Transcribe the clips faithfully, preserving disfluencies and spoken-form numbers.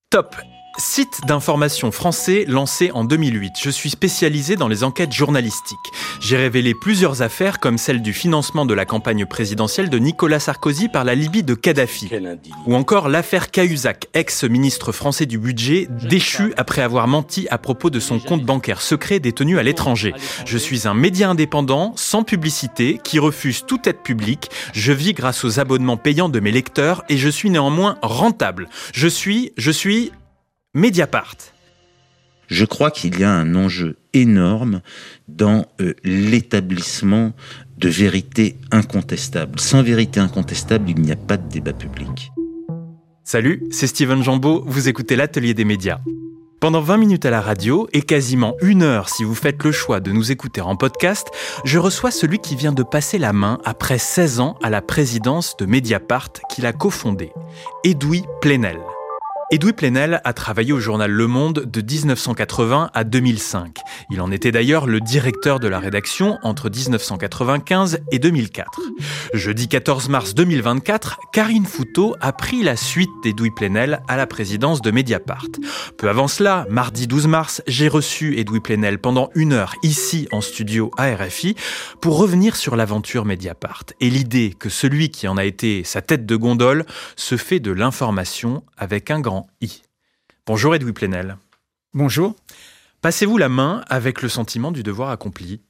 Top! Site d'information français lancé en deux mille huit. Je suis spécialisé dans les enquêtes journalistiques. J'ai révélé plusieurs affaires comme celle du financement de la campagne présidentielle de Nicolas Sarkozy par la Libye de Kadhafi. Ou encore l'affaire Cahuzac, ex-ministre français du budget, déchu après avoir menti à propos de son compte bancaire secret détenu à l'étranger. Je suis un média indépendant, sans publicité, qui refuse toute aide publique. Je vis grâce aux abonnements payants de mes lecteurs et je suis néanmoins rentable. Je suis, je suis... Mediapart. Je crois qu'il y a un enjeu énorme dans euh, l'établissement de vérité incontestable. Sans vérité incontestable, il n'y a pas de débat public. Salut, c'est Steven Jambeau, vous écoutez l'Atelier des médias. Pendant vingt minutes à la radio et quasiment une heure si vous faites le choix de nous écouter en podcast, je reçois celui qui vient de passer la main après seize ans à la présidence de Mediapart qu'il a cofondé, Edoui Plenel. Edoui Plenel a travaillé au journal Le Monde de dix-neuf cent quatre-vingts à deux mille cinq. Il en était d'ailleurs le directeur de la rédaction entre dix-neuf cent quatre-vingt-quinze et deux mille quatre. Jeudi quatorze mars deux mille vingt-quatre, Karine Fouteau a pris la suite d'Edoui Plenel à la présidence de Mediapart. Peu avant cela, mardi douze mars, j'ai reçu Edoui Plenel pendant une heure ici en studio à R F I pour revenir sur l'aventure Mediapart et l'idée que celui qui en a été sa tête de gondole se fait de l'information avec un grand I. Bonjour Edoui Plenel. Bonjour. Passez-vous la main avec le sentiment du devoir accompli?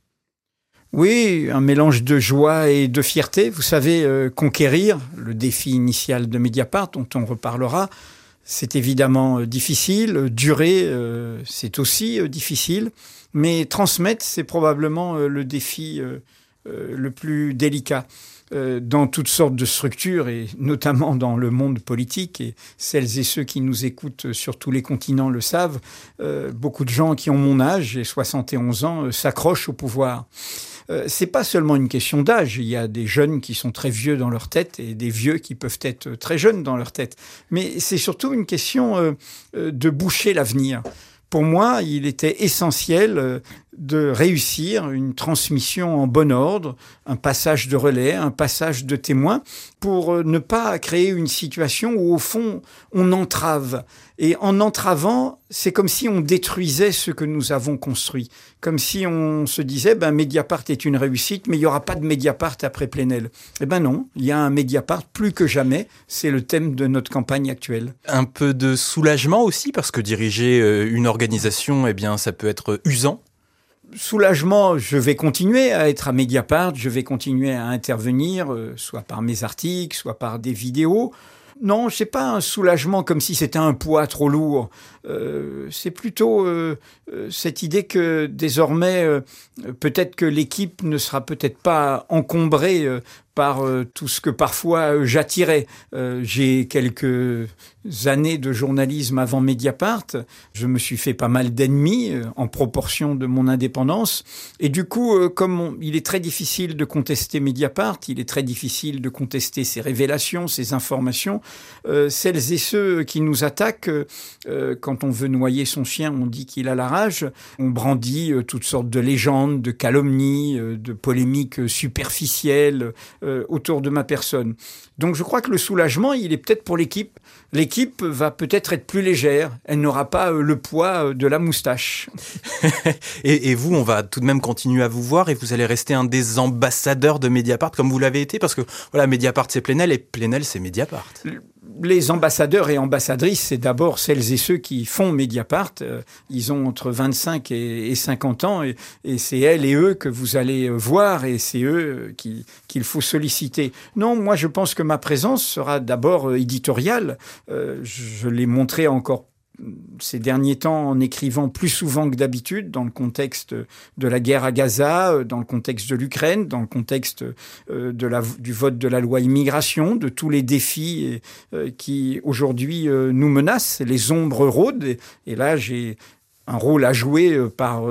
Oui, un mélange de joie et de fierté. Vous savez, euh, conquérir, le défi initial de Mediapart, dont on reparlera, c'est évidemment euh, difficile. Durer, euh, c'est aussi euh, difficile. Mais transmettre, c'est probablement euh, le défi euh, euh, le plus délicat. Dans toutes sortes de structures, et notamment dans le monde politique, et celles et ceux qui nous écoutent sur tous les continents le savent, euh, beaucoup de gens qui ont mon âge, j'ai soixante et onze ans, euh, s'accrochent au pouvoir. Euh, c'est pas seulement une question d'âge, il y a des jeunes qui sont très vieux dans leur tête et des vieux qui peuvent être très jeunes dans leur tête. Mais c'est surtout une question euh, de boucher l'avenir. Pour moi, il était essentiel de réussir une transmission en bon ordre, un passage de relais, un passage de témoin, pour ne pas créer une situation où, au fond, on entrave. Et en entravant, c'est comme si on détruisait ce que nous avons construit. Comme si on se disait, ben, Mediapart est une réussite, mais il n'y aura pas de Mediapart après Plenel. Eh ben non, il y a un Mediapart plus que jamais. C'est le thème de notre campagne actuelle. Un peu de soulagement aussi, parce que diriger une organisation, eh bien, ça peut être usant. Soulagement, je vais continuer à être à Mediapart, je vais continuer à intervenir, euh, soit par mes articles, soit par des vidéos. Non, c'est pas un soulagement comme si c'était un poids trop lourd. Euh, c'est plutôt euh, euh, cette idée que désormais, euh, peut-être que l'équipe ne sera peut-être pas encombrée euh, par euh, tout ce que parfois euh, j'attirais. Euh, j'ai quelques années de journalisme avant Mediapart. Je me suis fait pas mal d'ennemis euh, en proportion de mon indépendance. Et du coup, euh, comme on, il est très difficile de contester Mediapart, il est très difficile de contester ses révélations, ses informations, euh, celles et ceux qui nous attaquent, euh, quand on veut noyer son chien, on dit qu'il a la rage. On brandit euh, toutes sortes de légendes, de calomnies, euh, de polémiques superficielles euh, autour de ma personne. Donc je crois que le soulagement, il est peut-être pour l'équipe. L'équipe va peut-être être plus légère. Elle n'aura pas euh, le poids euh, de la moustache. et, et vous, on va tout de même continuer à vous voir et vous allez rester un des ambassadeurs de Mediapart comme vous l'avez été, parce que voilà, Mediapart c'est Plenel et Plenel c'est Mediapart. Les ambassadeurs et ambassadrices, c'est d'abord celles et ceux qui font Mediapart. Euh, ils ont entre vingt-cinq et, et cinquante ans et, et c'est elles et eux que vous allez voir et c'est eux qui, qu'il faut solliciter. Non, moi je pense que ma présence sera d'abord éditoriale. Euh, je l'ai montré encore ces derniers temps en écrivant plus souvent que d'habitude dans le contexte de la guerre à Gaza, dans le contexte de l'Ukraine, dans le contexte de la, du vote de la loi immigration, de tous les défis qui aujourd'hui nous menacent. Les ombres rôdent et là j'ai un rôle à jouer par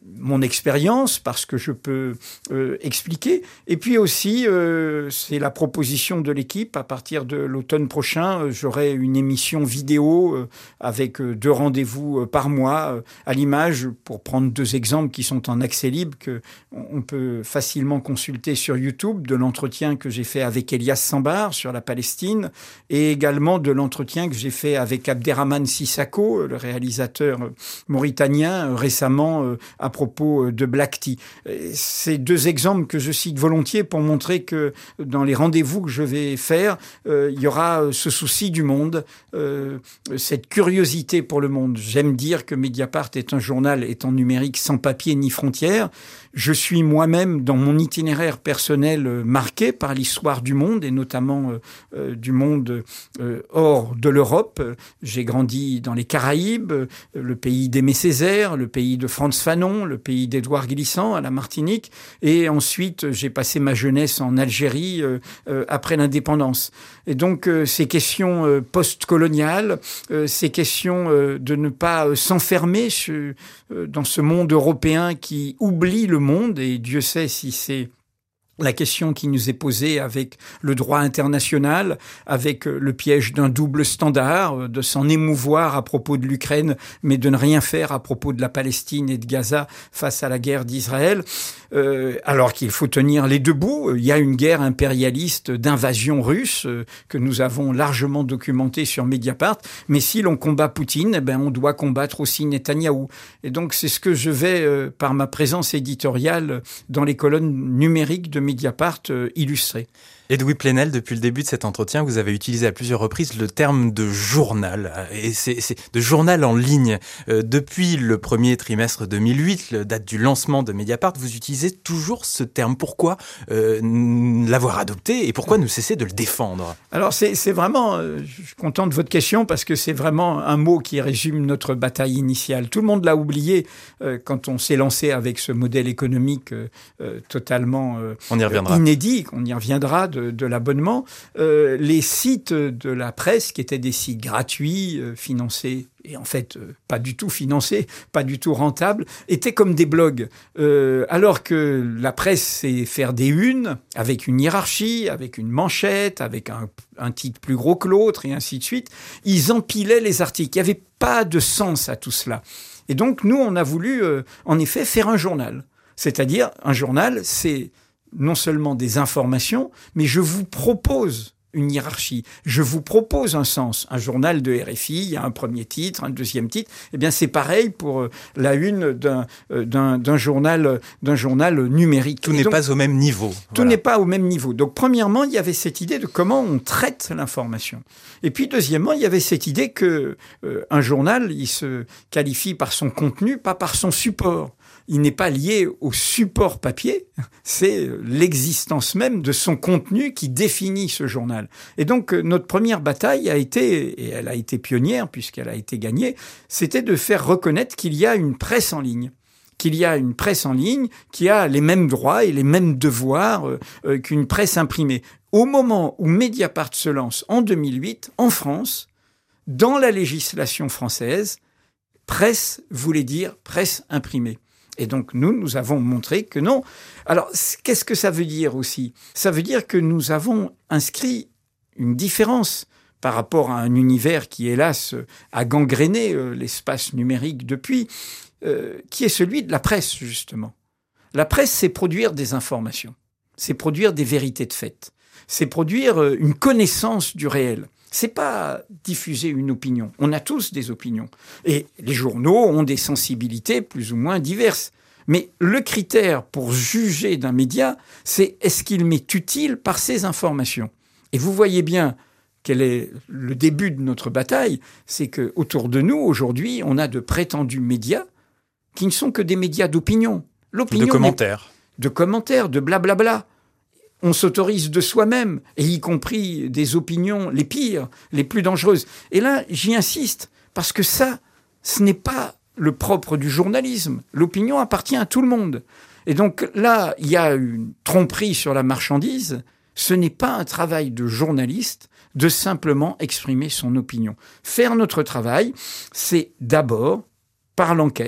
mon expérience, parce que je peux euh, expliquer. Et puis aussi, euh, c'est la proposition de l'équipe. À partir de l'automne prochain, euh, j'aurai une émission vidéo euh, avec euh, deux rendez-vous euh, par mois, euh, à l'image, pour prendre deux exemples qui sont en accès libre, que on peut facilement consulter sur YouTube, de l'entretien que j'ai fait avec Elias Sambar sur la Palestine, et également de l'entretien que j'ai fait avec Abderrahmane Sissako, le réalisateur mauritanien, euh, récemment euh, à propos de Black Tea. C'est deux exemples que je cite volontiers pour montrer que dans les rendez-vous que je vais faire, euh, il y aura ce souci du monde, euh, cette curiosité pour le monde. J'aime dire que Mediapart est un journal étant numérique sans papier ni frontières. Je suis moi-même, dans mon itinéraire personnel, euh, marqué par l'histoire du monde, et notamment euh, euh, du monde euh, hors de l'Europe. J'ai grandi dans les Caraïbes, euh, le pays d'Aimé Césaire, le pays de Frantz Fanon, le pays d'Édouard Glissant à la Martinique, et ensuite j'ai passé ma jeunesse en Algérie euh, euh, après l'indépendance. Et donc euh, ces questions euh, post-coloniales, euh, ces questions euh, de ne pas euh, s'enfermer euh, dans ce monde européen qui oublie le monde, et Dieu sait si c'est la question qui nous est posée avec le droit international, avec le piège d'un double standard, de s'en émouvoir à propos de l'Ukraine, mais de ne rien faire à propos de la Palestine et de Gaza face à la guerre d'Israël, euh, alors qu'il faut tenir les deux bouts. Il y a une guerre impérialiste d'invasion russe euh, que nous avons largement documentée sur Mediapart, mais si l'on combat Poutine, eh ben, on doit combattre aussi Netanyahou. Et donc c'est ce que je vais, euh, par ma présence éditoriale, dans les colonnes numériques de Mediapart euh, illustré. Edoui Plenel, depuis le début de cet entretien, vous avez utilisé à plusieurs reprises le terme de journal, et c'est, c'est de journal en ligne. Euh, depuis le premier trimestre deux mille huit, la date du lancement de Mediapart, vous utilisez toujours ce terme. Pourquoi euh, l'avoir adopté et pourquoi ne cesser de le défendre ? Alors c'est, c'est vraiment, euh, je suis content de votre question parce que c'est vraiment un mot qui résume notre bataille initiale. Tout le monde l'a oublié euh, quand on s'est lancé avec ce modèle économique euh, euh, totalement euh, on y reviendra. inédit, on y reviendra. De, de l'abonnement, euh, les sites de la presse, qui étaient des sites gratuits, euh, financés, et en fait, euh, pas du tout financés, pas du tout rentables, étaient comme des blogs. Euh, alors que la presse, c'est faire des unes, avec une hiérarchie, avec une manchette, avec un, un titre plus gros que l'autre, et ainsi de suite. Ils empilaient les articles. Il n'y avait pas de sens à tout cela. Et donc, nous, on a voulu, euh, en effet, faire un journal. C'est-à-dire, un journal, c'est non seulement des informations, mais je vous propose une hiérarchie. Je vous propose un sens. Un journal de R F I, il y a un premier titre, un deuxième titre. Eh bien, c'est pareil pour la une d'un, d'un, d'un journal, d'un journal numérique. Tout n'est donc pas au même niveau. Tout voilà. n'est pas au même niveau. Donc, premièrement, il y avait cette idée de comment on traite l'information. Et puis, deuxièmement, il y avait cette idée que euh, un journal, il se qualifie par son contenu, pas par son support. Il n'est pas lié au support papier, c'est l'existence même de son contenu qui définit ce journal. Et donc, notre première bataille a été, et elle a été pionnière puisqu'elle a été gagnée, c'était de faire reconnaître qu'il y a une presse en ligne. Qu'il y a une presse en ligne qui a les mêmes droits et les mêmes devoirs euh, qu'une presse imprimée. Au moment où Mediapart se lance en deux mille huit, en France, dans la législation française, presse voulait dire presse imprimée. Et donc, nous, nous avons montré que non. Alors, qu'est-ce que ça veut dire aussi ? Ça veut dire que nous avons inscrit une différence par rapport à un univers qui, hélas, a gangréné l'espace numérique depuis, euh, qui est celui de la presse, justement. La presse, c'est produire des informations. C'est produire des vérités de fait. C'est produire une connaissance du réel. C'est pas diffuser une opinion. On a tous des opinions. Et les journaux ont des sensibilités plus ou moins diverses. Mais le critère pour juger d'un média, c'est est-ce qu'il m'est utile par ses informations ? Et vous voyez bien quel est le début de notre bataille, c'est qu'autour de nous, aujourd'hui, on a de prétendus médias qui ne sont que des médias d'opinion. L'opinion de commentaires. De commentaires, de blablabla. On s'autorise de soi-même, et y compris des opinions les pires, les plus dangereuses. Et là, j'y insiste, parce que ça, ce n'est pas le propre du journalisme. L'opinion appartient à tout le monde. Et donc là, il y a une tromperie sur la marchandise. Ce n'est pas un travail de journaliste de simplement exprimer son opinion. Faire notre travail, c'est d'abord, par l'enquête,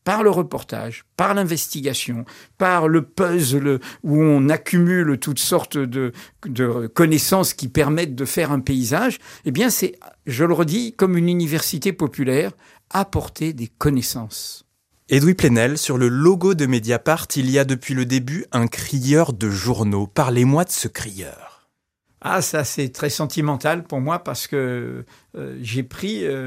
par le reportage, par l'investigation, par le puzzle où on accumule toutes sortes de, de connaissances qui permettent de faire un paysage, eh bien c'est, je le redis, comme une université populaire, apporter des connaissances. Edoui Plenel, sur le logo de Mediapart, il y a depuis le début un crieur de journaux. Parlez-moi de ce crieur. Ah, ça c'est très sentimental pour moi parce que euh, j'ai pris... Euh,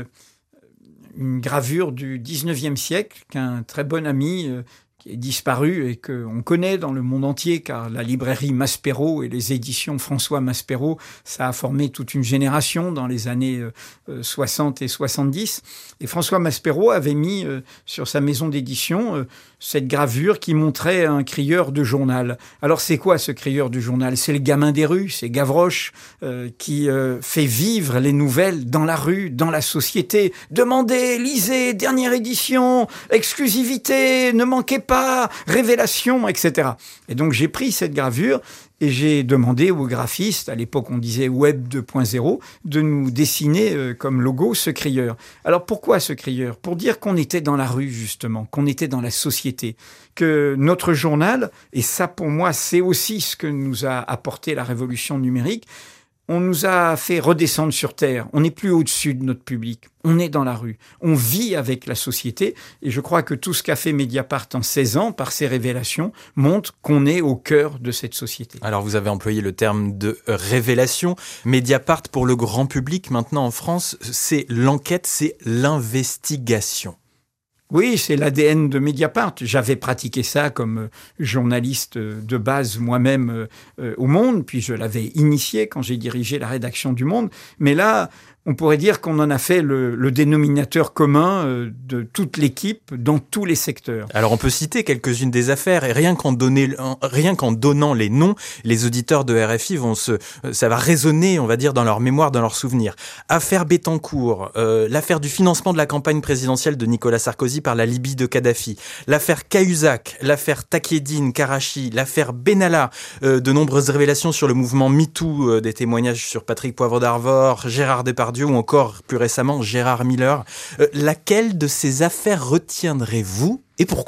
une gravure du dix-neuvième siècle qu'un très bon ami euh, qui est disparu et qu'on connaît dans le monde entier, car la librairie Maspero et les éditions François Maspero, ça a formé toute une génération dans les années euh, soixante et soixante-dix. Et François Maspero avait mis euh, sur sa maison d'édition euh, cette gravure qui montrait un crieur de journal. Alors c'est quoi ce crieur de journal ? C'est le gamin des rues, c'est Gavroche euh, qui euh, fait vivre les nouvelles dans la rue, dans la société. Demandez, lisez, dernière édition, exclusivité, ne manquez pas, révélation, et cetera. Et donc j'ai pris cette gravure et j'ai demandé aux graphistes, à l'époque on disait Web deux point zéro, de nous dessiner euh, comme logo ce crieur. Alors pourquoi ce crieur ? Pour dire qu'on était dans la rue justement, qu'on était dans la société, que notre journal, et ça pour moi c'est aussi ce que nous a apporté la révolution numérique, on nous a fait redescendre sur Terre. On n'est plus au-dessus de notre public. On est dans la rue. On vit avec la société. Et je crois que tout ce qu'a fait Mediapart en seize ans, par ses révélations, montre qu'on est au cœur de cette société. Alors, vous avez employé le terme de révélation. Mediapart, pour le grand public, maintenant en France, c'est l'enquête, c'est l'investigation. Oui, c'est l'A D N de Mediapart. J'avais pratiqué ça comme journaliste de base moi-même euh, au Monde, puis je l'avais initié quand j'ai dirigé la rédaction du Monde. Mais là, on pourrait dire qu'on en a fait le, le dénominateur commun euh, de toute l'équipe dans tous les secteurs. Alors on peut citer quelques-unes des affaires et rien qu'en, donner, rien qu'en donnant les noms, les auditeurs de R F I vont se, ça va résonner, on va dire, dans leur mémoire, dans leurs souvenirs. Affaire Bettencourt, euh, l'affaire du financement de la campagne présidentielle de Nicolas Sarkozy par la Libye de Kadhafi, l'affaire Cahuzac, l'affaire Takieddine Karachi, l'affaire Benalla, euh, de nombreuses révélations sur le mouvement MeToo, euh, des témoignages sur Patrick Poivre d'Arvor, Gérard Depardieu, ou encore plus récemment Gérard Miller. Euh, laquelle de ces affaires retiendrez-vous et pourquoi ?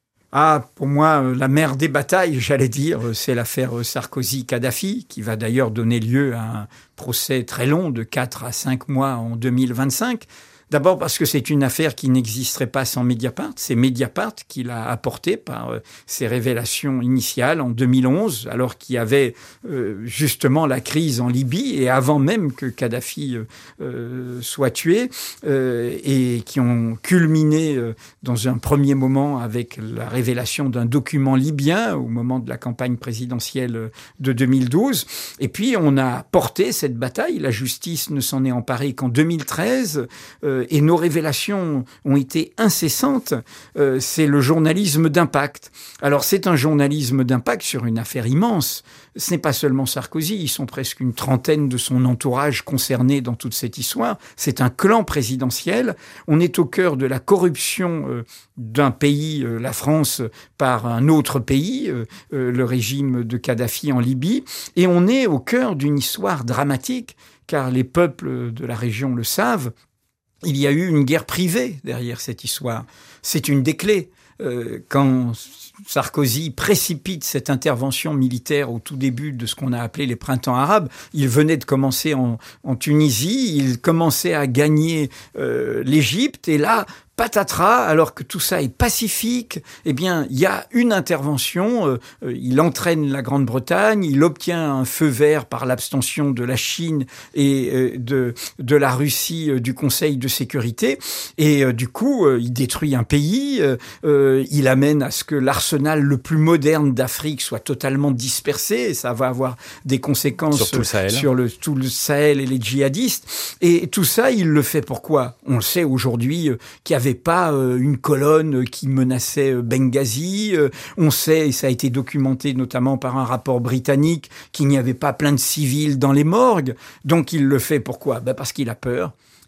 Ah, pour moi, la mère des batailles, j'allais dire, c'est l'affaire Sarkozy-Kadhafi, qui va d'ailleurs donner lieu à un procès très long de quatre à cinq mois en deux mille vingt-cinq. D'abord parce que c'est une affaire qui n'existerait pas sans Mediapart. C'est Mediapart qui l'a apporté par euh, ses révélations initiales en deux mille onze, alors qu'il y avait euh, justement la crise en Libye et avant même que Kadhafi euh, euh, soit tué euh, et qui ont culminé euh, dans un premier moment avec la révélation d'un document libyen au moment de la campagne présidentielle de deux mille douze. Et puis on a porté cette bataille. La justice ne s'en est emparée qu'en deux mille treize. Euh, Et nos révélations ont été incessantes. Euh, c'est le journalisme d'impact. Alors, c'est un journalisme d'impact sur une affaire immense. Ce n'est pas seulement Sarkozy, ils sont presque une trentaine de son entourage concernés dans toute cette histoire. C'est un clan présidentiel. On est au cœur de la corruption euh, d'un pays, euh, la France, par un autre pays, euh, euh, le régime de Kadhafi en Libye. Et on est au cœur d'une histoire dramatique, car les peuples de la région le savent. Il y a eu une guerre privée derrière cette histoire. C'est une des clés. Euh, quand Sarkozy précipite cette intervention militaire au tout début de ce qu'on a appelé les printemps arabes, il venait de commencer en, en Tunisie, il commençait à gagner euh, l'Égypte, et là, patatras, alors que tout ça est pacifique, eh bien, il y a une intervention, euh, il entraîne la Grande-Bretagne, il obtient un feu vert par l'abstention de la Chine et euh, de, de la Russie euh, du Conseil de sécurité, et euh, du coup, euh, il détruit un pays, euh, il amène à ce que l'arsenal le plus moderne d'Afrique soit totalement dispersé, et ça va avoir des conséquences sur tout le Sahel, sur le, tout le Sahel et les djihadistes, et tout ça, il le fait pourquoi ? On le sait aujourd'hui, euh, qu'il y avait avait pas euh, une colonne qui menaçait euh, Benghazi. Euh, on sait, et ça a été documenté notamment par un rapport britannique, qu'il n'y avait pas plein de civils dans les morgues. Donc il le fait pourquoi ? Ben parce qu'il a peur.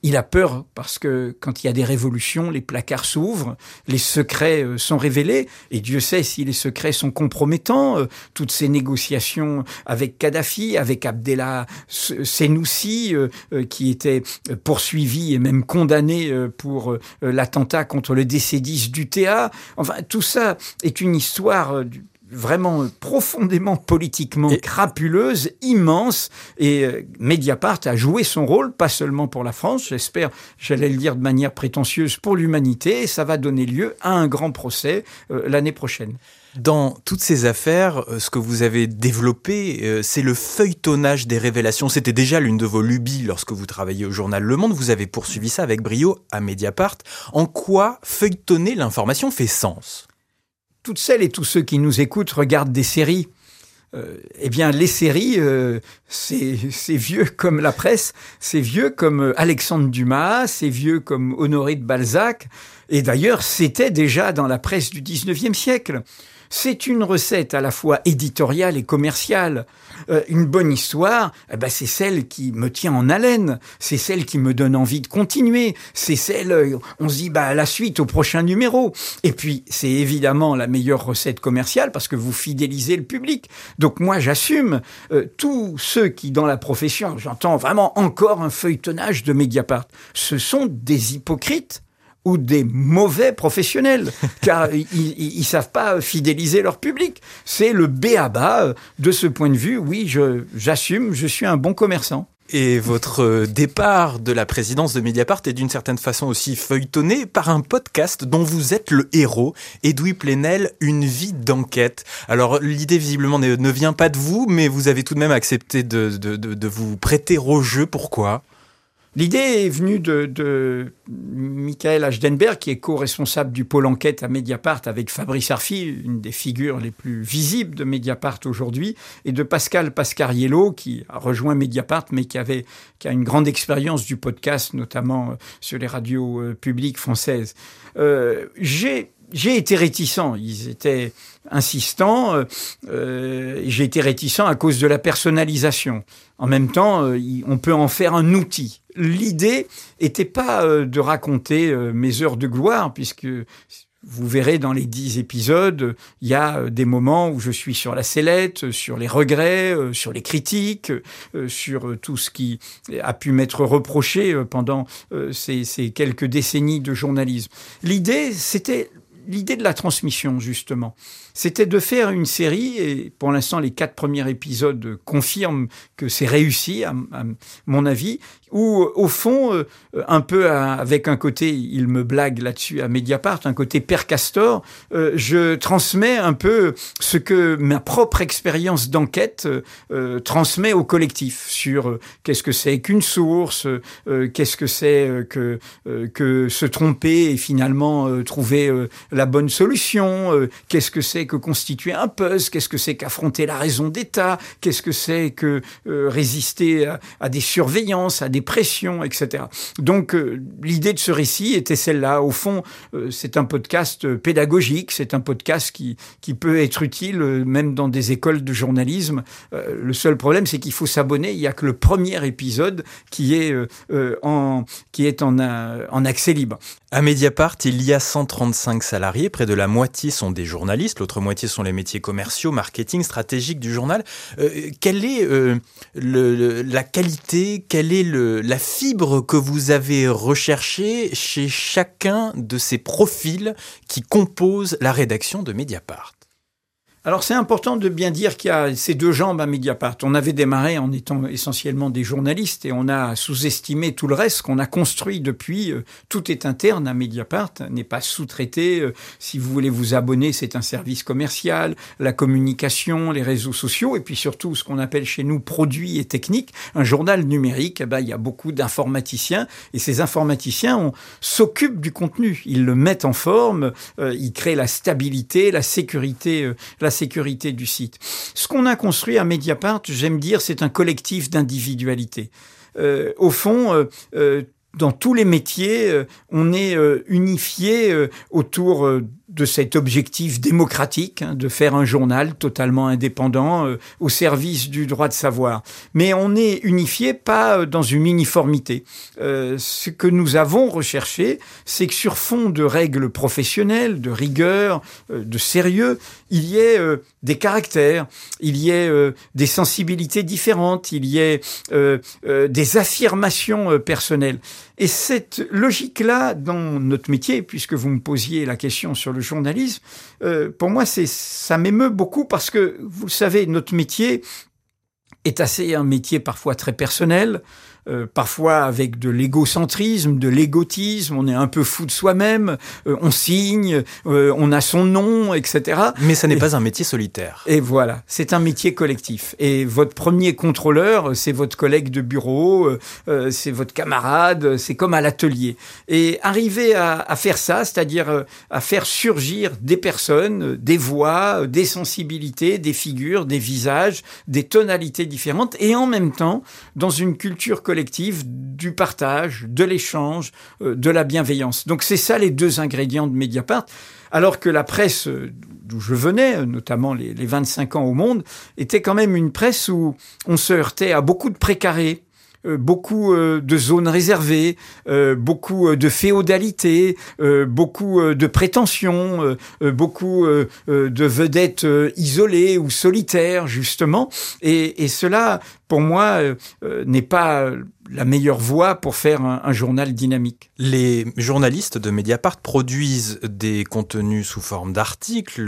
Il a peur parce que quand il y a des révolutions, les placards s'ouvrent, les secrets euh, sont révélés, et Dieu sait si les secrets sont compromettants. Euh, toutes ces négociations avec Kadhafi, avec Abdallah Senussi, euh, euh, qui était poursuivi et même condamné euh, pour euh, l'attentat contre le D C dix d'U T A. Enfin, tout ça est une histoire euh, vraiment profondément politiquement et... crapuleuse, immense, et euh, Mediapart a joué son rôle, pas seulement pour la France, j'espère, j'allais le dire de manière prétentieuse, pour l'humanité, et ça va donner lieu à un grand procès euh, l'année prochaine. Dans toutes ces affaires, ce que vous avez développé, c'est le feuilletonnage des révélations. C'était déjà l'une de vos lubies lorsque vous travailliez au journal Le Monde. Vous avez poursuivi ça avec brio à Mediapart. En quoi feuilletonner l'information fait sens ? Toutes celles et tous ceux qui nous écoutent regardent des séries. Euh, eh bien, les séries, euh, c'est, c'est vieux comme la presse, c'est vieux comme Alexandre Dumas, c'est vieux comme Honoré de Balzac. Et d'ailleurs, c'était déjà dans la presse du dix-neuvième siècle. C'est une recette à la fois éditoriale et commerciale. Euh, une bonne histoire, eh ben c'est celle qui me tient en haleine, c'est celle qui me donne envie de continuer, c'est celle, euh, on se dit bah à la suite, au prochain numéro. Et puis, c'est évidemment la meilleure recette commerciale parce que vous fidélisez le public. Donc moi, j'assume euh, tous ceux qui, dans la profession, j'entends vraiment encore un feuilletonnage de Mediapart, ce sont des hypocrites ou des mauvais professionnels, car ils, ils, ils savent pas fidéliser leur public. C'est le b a ba de ce point de vue. Oui, je, j'assume, je suis un bon commerçant. Et votre départ de la présidence de Mediapart est d'une certaine façon aussi feuilletonné par un podcast dont vous êtes le héros, Edoui Plenel, Une vie d'enquête. Alors l'idée visiblement ne, ne vient pas de vous, mais vous avez tout de même accepté de, de, de, de vous prêter au jeu. Pourquoi ? L'idée est venue de, de Michael Achdenberg, qui est co-responsable du pôle enquête à Mediapart avec Fabrice Arfi, une des figures les plus visibles de Mediapart aujourd'hui, et de Pascal Pascariello, qui a rejoint Mediapart, mais qui avait, qui a une grande expérience du podcast, notamment sur les radios publiques françaises. Euh, j'ai, j'ai été réticent. Ils étaient insistants. Euh, j'ai été réticent à cause de la personnalisation. En même temps, euh, on peut en faire un outil. L'idée était pas euh, de raconter euh, mes heures de gloire, puisque vous verrez dans les dix épisodes, il y a euh, des moments où je suis sur la sellette, sur les regrets, euh, sur les critiques, euh, sur euh, tout ce qui a pu m'être reproché euh, pendant euh, ces, ces quelques décennies de journalisme. L'idée, c'était l'idée de la transmission, justement. C'était de faire une série, et pour l'instant, les quatre premiers épisodes confirment que c'est réussi, à, à mon avis, où, au fond, un peu à, avec un côté, il me blague là-dessus à Mediapart, un côté Père Castor, euh, je transmets un peu ce que ma propre expérience d'enquête euh, transmet au collectif sur euh, qu'est-ce que c'est qu'une source, euh, qu'est-ce que c'est euh, que, euh, que se tromper et finalement euh, trouver euh, la bonne solution, euh, qu'est-ce que c'est que constituer un puzzle, qu'est-ce que c'est qu'affronter la raison d'État, qu'est-ce que c'est que euh, résister à, à des surveillances, à des pressions, et cetera. Donc euh, l'idée de ce récit était celle-là. Au fond, euh, c'est un podcast pédagogique, c'est un podcast qui, qui peut être utile euh, même dans des écoles de journalisme. Euh, le seul problème, c'est qu'il faut s'abonner. Il n'y a que le premier épisode qui est, euh, euh, en, qui est en, euh, en accès libre. À Mediapart, il y a cent trente-cinq salariés, près de la moitié sont des journalistes, l'autre moitié sont les métiers commerciaux, marketing, stratégiques du journal. Euh, quelle est euh, le, le, la qualité, quelle est le, la fibre que vous avez recherchée chez chacun de ces profils qui composent la rédaction de Mediapart ? Alors c'est important de bien dire qu'il y a ces deux jambes à Mediapart. On avait démarré en étant essentiellement des journalistes et on a sous-estimé tout le reste qu'on a construit depuis. Tout est interne à Mediapart, n'est pas sous-traité. Si vous voulez vous abonner, c'est un service commercial, la communication, les réseaux sociaux et puis surtout ce qu'on appelle chez nous produits et techniques. Un journal numérique, eh ben, il y a beaucoup d'informaticiens et ces informaticiens on, s'occupent du contenu. Ils le mettent en forme, euh, ils créent la stabilité, la sécurité, euh, la sécurité du site. Ce qu'on a construit à Mediapart, j'aime dire, c'est un collectif d'individualité. Euh, au fond, euh, euh, dans tous les métiers, euh, on est euh, unifié euh, autour euh, de cet objectif démocratique, hein, de faire un journal totalement indépendant euh, au service du droit de savoir. Mais on est unifié, pas dans une uniformité. Euh, ce que nous avons recherché, c'est que sur fond de règles professionnelles, de rigueur, euh, de sérieux, il y ait euh, des caractères, il y ait euh, des sensibilités différentes, il y ait euh, euh, des affirmations euh, personnelles. Et cette logique-là, dans notre métier, puisque vous me posiez la question sur le journalisme, euh, pour moi, c'est, ça m'émeut beaucoup parce que, vous le savez, notre métier est assez un métier parfois très personnel, Euh, parfois avec de l'égocentrisme, de l'égotisme, on est un peu fou de soi-même, euh, on signe, euh, on a son nom, et cetera. Mais ça n'est et, pas un métier solitaire. Et voilà, c'est un métier collectif. Et votre premier contrôleur, c'est votre collègue de bureau, euh, c'est votre camarade, c'est comme à l'atelier. Et arriver à, à faire ça, c'est-à-dire euh, à faire surgir des personnes, des voix, des sensibilités, des figures, des visages, des tonalités différentes, et en même temps, dans une culture collective, collective, du partage, de l'échange, euh, de la bienveillance. Donc c'est ça les deux ingrédients de Mediapart. Alors que la presse euh, d'où je venais, notamment les, les vingt-cinq ans au Monde, était quand même une presse où on se heurtait à beaucoup de précarés, euh, beaucoup euh, de zones réservées, euh, beaucoup euh, de féodalité, euh, beaucoup euh, de prétentions, euh, euh, beaucoup euh, euh, de vedettes euh, isolées ou solitaires, justement. Et, et cela, pour moi, euh, euh, n'est pas la meilleure voie pour faire un, un journal dynamique. Les journalistes de Mediapart produisent des contenus sous forme d'articles,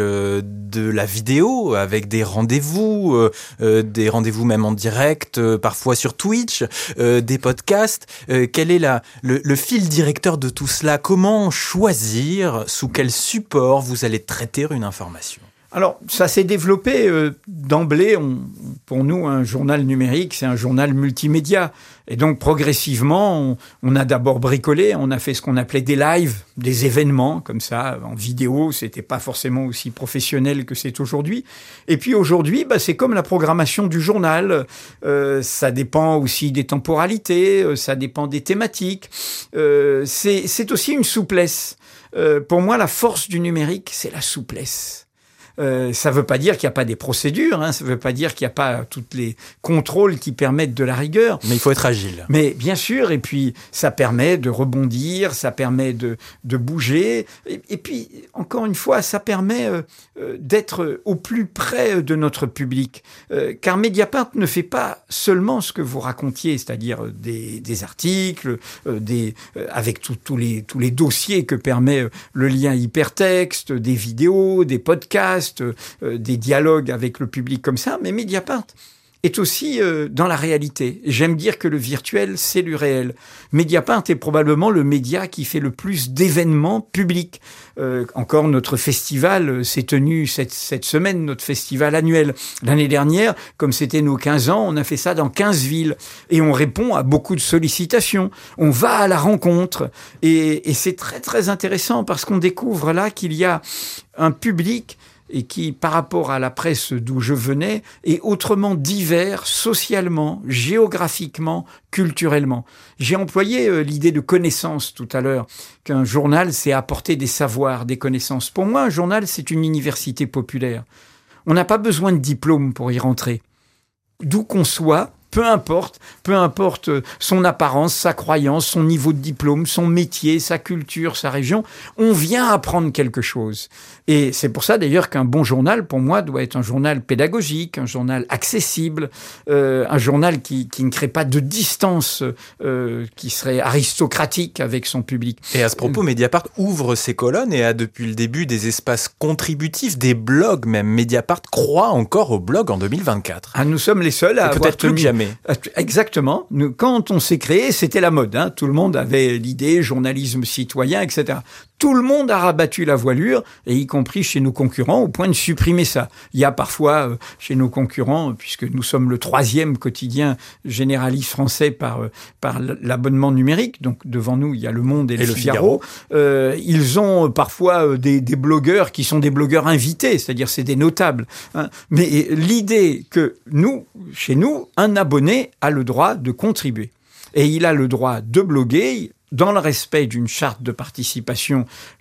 de la vidéo, avec des rendez-vous, euh, euh, des rendez-vous même en direct, euh, parfois sur Twitch, euh, des podcasts. Euh, quel est la, le, le fil directeur de tout cela ? Comment choisir sous quel support vous allez traiter une information ? Alors, ça s'est développé euh, d'emblée. On, pour nous, un journal numérique, c'est un journal multimédia. Et donc, progressivement, on, on a d'abord bricolé. On a fait ce qu'on appelait des lives, des événements, comme ça, en vidéo. C'était pas forcément aussi professionnel que c'est aujourd'hui. Et puis aujourd'hui, bah, c'est comme la programmation du journal. Euh, ça dépend aussi des temporalités, euh, ça dépend des thématiques. Euh, c'est, c'est aussi une souplesse. Euh, pour moi, la force du numérique, c'est la souplesse. Euh, ça ne veut pas dire qu'il n'y a pas des procédures, hein, ça ne veut pas dire qu'il n'y a pas tous les contrôles qui permettent de la rigueur. Mais il faut être agile. Mais bien sûr, et puis ça permet de rebondir, ça permet de, de bouger, et, et puis encore une fois, ça permet euh, euh, d'être au plus près de notre public. Euh, car Mediapart ne fait pas seulement ce que vous racontiez, c'est-à-dire des, des articles, euh, des, euh, avec tous les, tous les dossiers que permet euh, le lien hypertexte, des vidéos, des podcasts, Euh, des dialogues avec le public comme ça, mais Mediapart est aussi euh, dans la réalité. J'aime dire que le virtuel, c'est le réel. Mediapart est probablement le média qui fait le plus d'événements publics. Euh, encore, notre festival s'est tenu cette, cette semaine, notre festival annuel. L'année dernière, comme c'était nos quinze ans, on a fait ça dans quinze villes. Et on répond à beaucoup de sollicitations. On va à la rencontre. Et, et c'est très, très intéressant parce qu'on découvre là qu'il y a un public et qui, par rapport à la presse d'où je venais, est autrement divers socialement, géographiquement, culturellement. J'ai employé euh, l'idée de connaissance tout à l'heure, qu'un journal, c'est apporter des savoirs, des connaissances. Pour moi, un journal, c'est une université populaire. On n'a pas besoin de diplôme pour y rentrer. D'où qu'on soit, peu importe, peu importe son apparence, sa croyance, son niveau de diplôme, son métier, sa culture, sa région, on vient apprendre quelque chose. Et c'est pour ça d'ailleurs qu'un bon journal, pour moi, doit être un journal pédagogique, un journal accessible, euh, un journal qui, qui ne crée pas de distance, euh, qui serait aristocratique avec son public. Et à ce propos, Mediapart ouvre ses colonnes et a depuis le début des espaces contributifs, des blogs même. Mediapart croit encore au blog en deux mille vingt-quatre. Ah, nous sommes les seuls à et avoir peut-être tenu... plus que jamais. Exactement. Nous, quand on s'est créé, c'était la mode. Hein. Tout le monde avait l'idée, journalisme citoyen, et cetera. Tout le monde a rabattu la voilure, et y compris chez nos concurrents, au point de supprimer ça. Il y a parfois, euh, chez nos concurrents, puisque nous sommes le troisième quotidien généraliste français par, euh, par l'abonnement numérique, donc devant nous, il y a Le Monde et, et le, le Figaro, Figaro. Euh, ils ont parfois des, des blogueurs qui sont des blogueurs invités, c'est-à-dire c'est des notables. Hein. Mais l'idée que nous, chez nous, un abonné a le droit de contribuer. Et il a le droit de bloguer dans le respect d'une charte de participation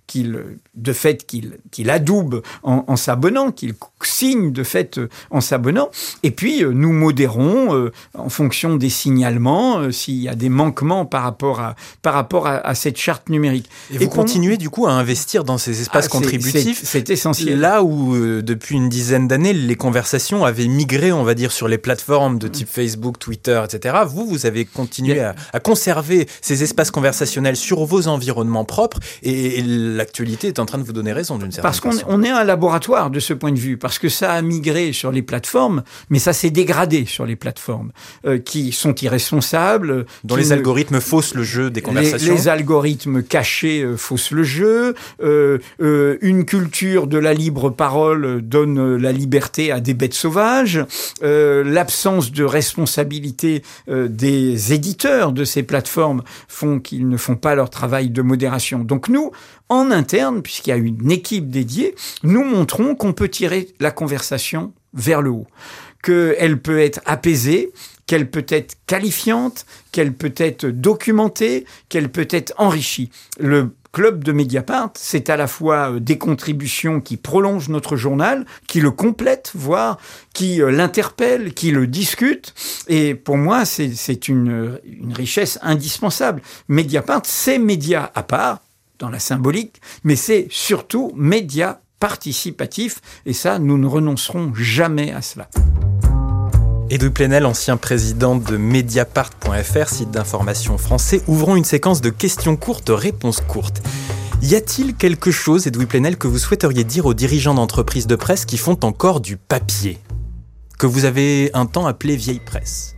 qu'il, de fait qu'il, qu'il adoube en, en s'abonnant, qu'il signe de fait en s'abonnant. Et puis, nous modérons euh, en fonction des signalements, euh, s'il y a des manquements par rapport à, par rapport à, à cette charte numérique. Et, et vous pour... continuez du coup à investir dans ces espaces ah, contributifs. C'est, c'est, c'est essentiel. Là où, euh, depuis une dizaine d'années, les conversations avaient migré, on va dire, sur les plateformes de type Facebook, Twitter, et cetera. Vous, vous avez continué à, à conserver ces espaces conversationnels sur vos environnements propres et, et l'actualité est en train de vous donner raison d'une certaine parce façon. Parce qu'on est un laboratoire de ce point de vue, parce que ça a migré sur les plateformes, mais ça s'est dégradé sur les plateformes, euh, qui sont irresponsables. Dont les algorithmes faussent le jeu des conversations. Les, les algorithmes cachés euh, faussent le jeu. Euh, euh, une culture de la libre parole donne la liberté à des bêtes sauvages. Euh, l'absence de responsabilité euh, des éditeurs de ces plateformes font qu'ils ne font pas leur travail de modération. Donc nous, en interne, puisqu'il y a une équipe dédiée, nous montrons qu'on peut tirer la conversation vers le haut, qu'elle peut être apaisée, qu'elle peut être qualifiante, qu'elle peut être documentée, qu'elle peut être enrichie. Le Club de Mediapart, c'est à la fois des contributions qui prolongent notre journal, qui le complètent, voire qui l'interpellent, qui le discutent. Et pour moi, c'est, c'est une, une richesse indispensable. Mediapart, c'est média à part, dans la symbolique, mais c'est surtout média participatif. Et ça, nous ne renoncerons jamais à cela. Edoui Plenel, ancien président de Mediapart point F R, site d'information français, ouvrons une séquence de questions courtes, réponses courtes. Y a-t-il quelque chose, Edoui Plenel, que vous souhaiteriez dire aux dirigeants d'entreprises de presse qui font encore du papier, que vous avez un temps appelé vieille presse?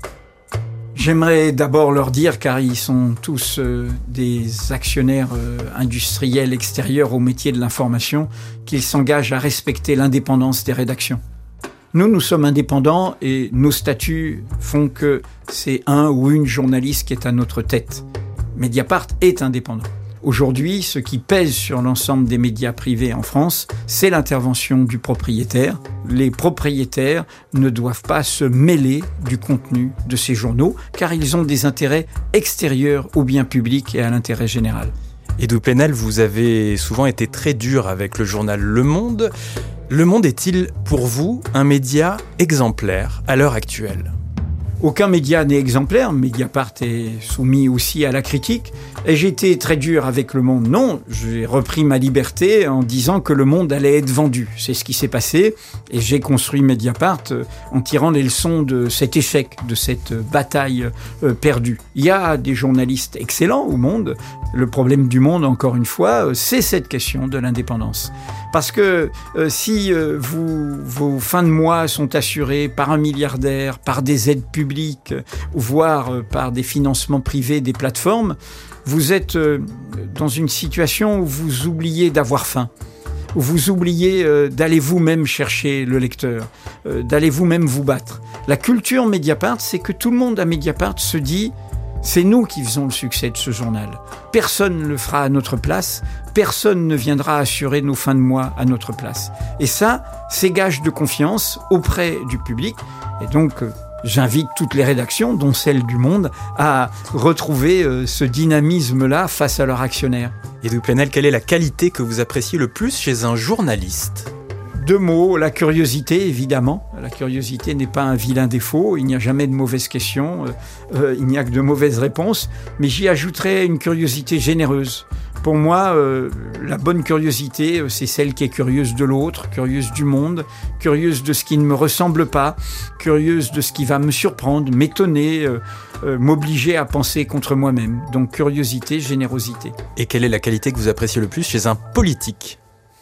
J'aimerais d'abord leur dire, car ils sont tous euh, des actionnaires euh, industriels extérieurs au métier de l'information, qu'ils s'engagent à respecter l'indépendance des rédactions. Nous, nous sommes indépendants et nos statuts font que c'est un ou une journaliste qui est à notre tête. Mediapart est indépendant. Aujourd'hui, ce qui pèse sur l'ensemble des médias privés en France, c'est l'intervention du propriétaire. Les propriétaires ne doivent pas se mêler du contenu de ces journaux, car ils ont des intérêts extérieurs au bien public et à l'intérêt général. Edoui Plenel, vous avez souvent été très dur avec le journal Le Monde. Le Monde est-il, pour vous, un média exemplaire à l'heure actuelle ? Aucun média n'est exemplaire. Mediapart est soumis aussi à la critique. Et j'ai été très dur avec Le Monde. Non, j'ai repris ma liberté en disant que Le Monde allait être vendu. C'est ce qui s'est passé. Et j'ai construit Mediapart en tirant les leçons de cet échec, de cette bataille perdue. Il y a des journalistes excellents au Monde. Le problème du Monde, encore une fois, c'est cette question de l'indépendance. Parce que euh, si euh, vous, vos fins de mois sont assurées par un milliardaire, par des aides publiques, voire euh, par des financements privés des plateformes, vous êtes euh, dans une situation où vous oubliez d'avoir faim, où vous oubliez euh, d'aller vous-même chercher le lecteur, euh, d'aller vous-même vous battre. La culture Mediapart, c'est que tout le monde à Mediapart se dit « c'est nous qui faisons le succès de ce journal. Personne ne le fera à notre place, personne ne viendra assurer nos fins de mois à notre place. » Et ça, c'est gage de confiance auprès du public. Et donc, euh, j'invite toutes les rédactions, dont celle du Monde, à retrouver euh, ce dynamisme-là face à leurs actionnaires. Edoui Plenel, quelle est la qualité que vous appréciez le plus chez un journaliste ? Deux mots, la curiosité, évidemment. La curiosité n'est pas un vilain défaut. Il n'y a jamais de mauvaises questions. Euh, il n'y a que de mauvaises réponses. Mais j'y ajouterais une curiosité généreuse. Pour moi, euh, la bonne curiosité, c'est celle qui est curieuse de l'autre, curieuse du monde, curieuse de ce qui ne me ressemble pas, curieuse de ce qui va me surprendre, m'étonner, euh, euh, m'obliger à penser contre moi-même. Donc curiosité, générosité. Et quelle est la qualité que vous appréciez le plus chez un politique ?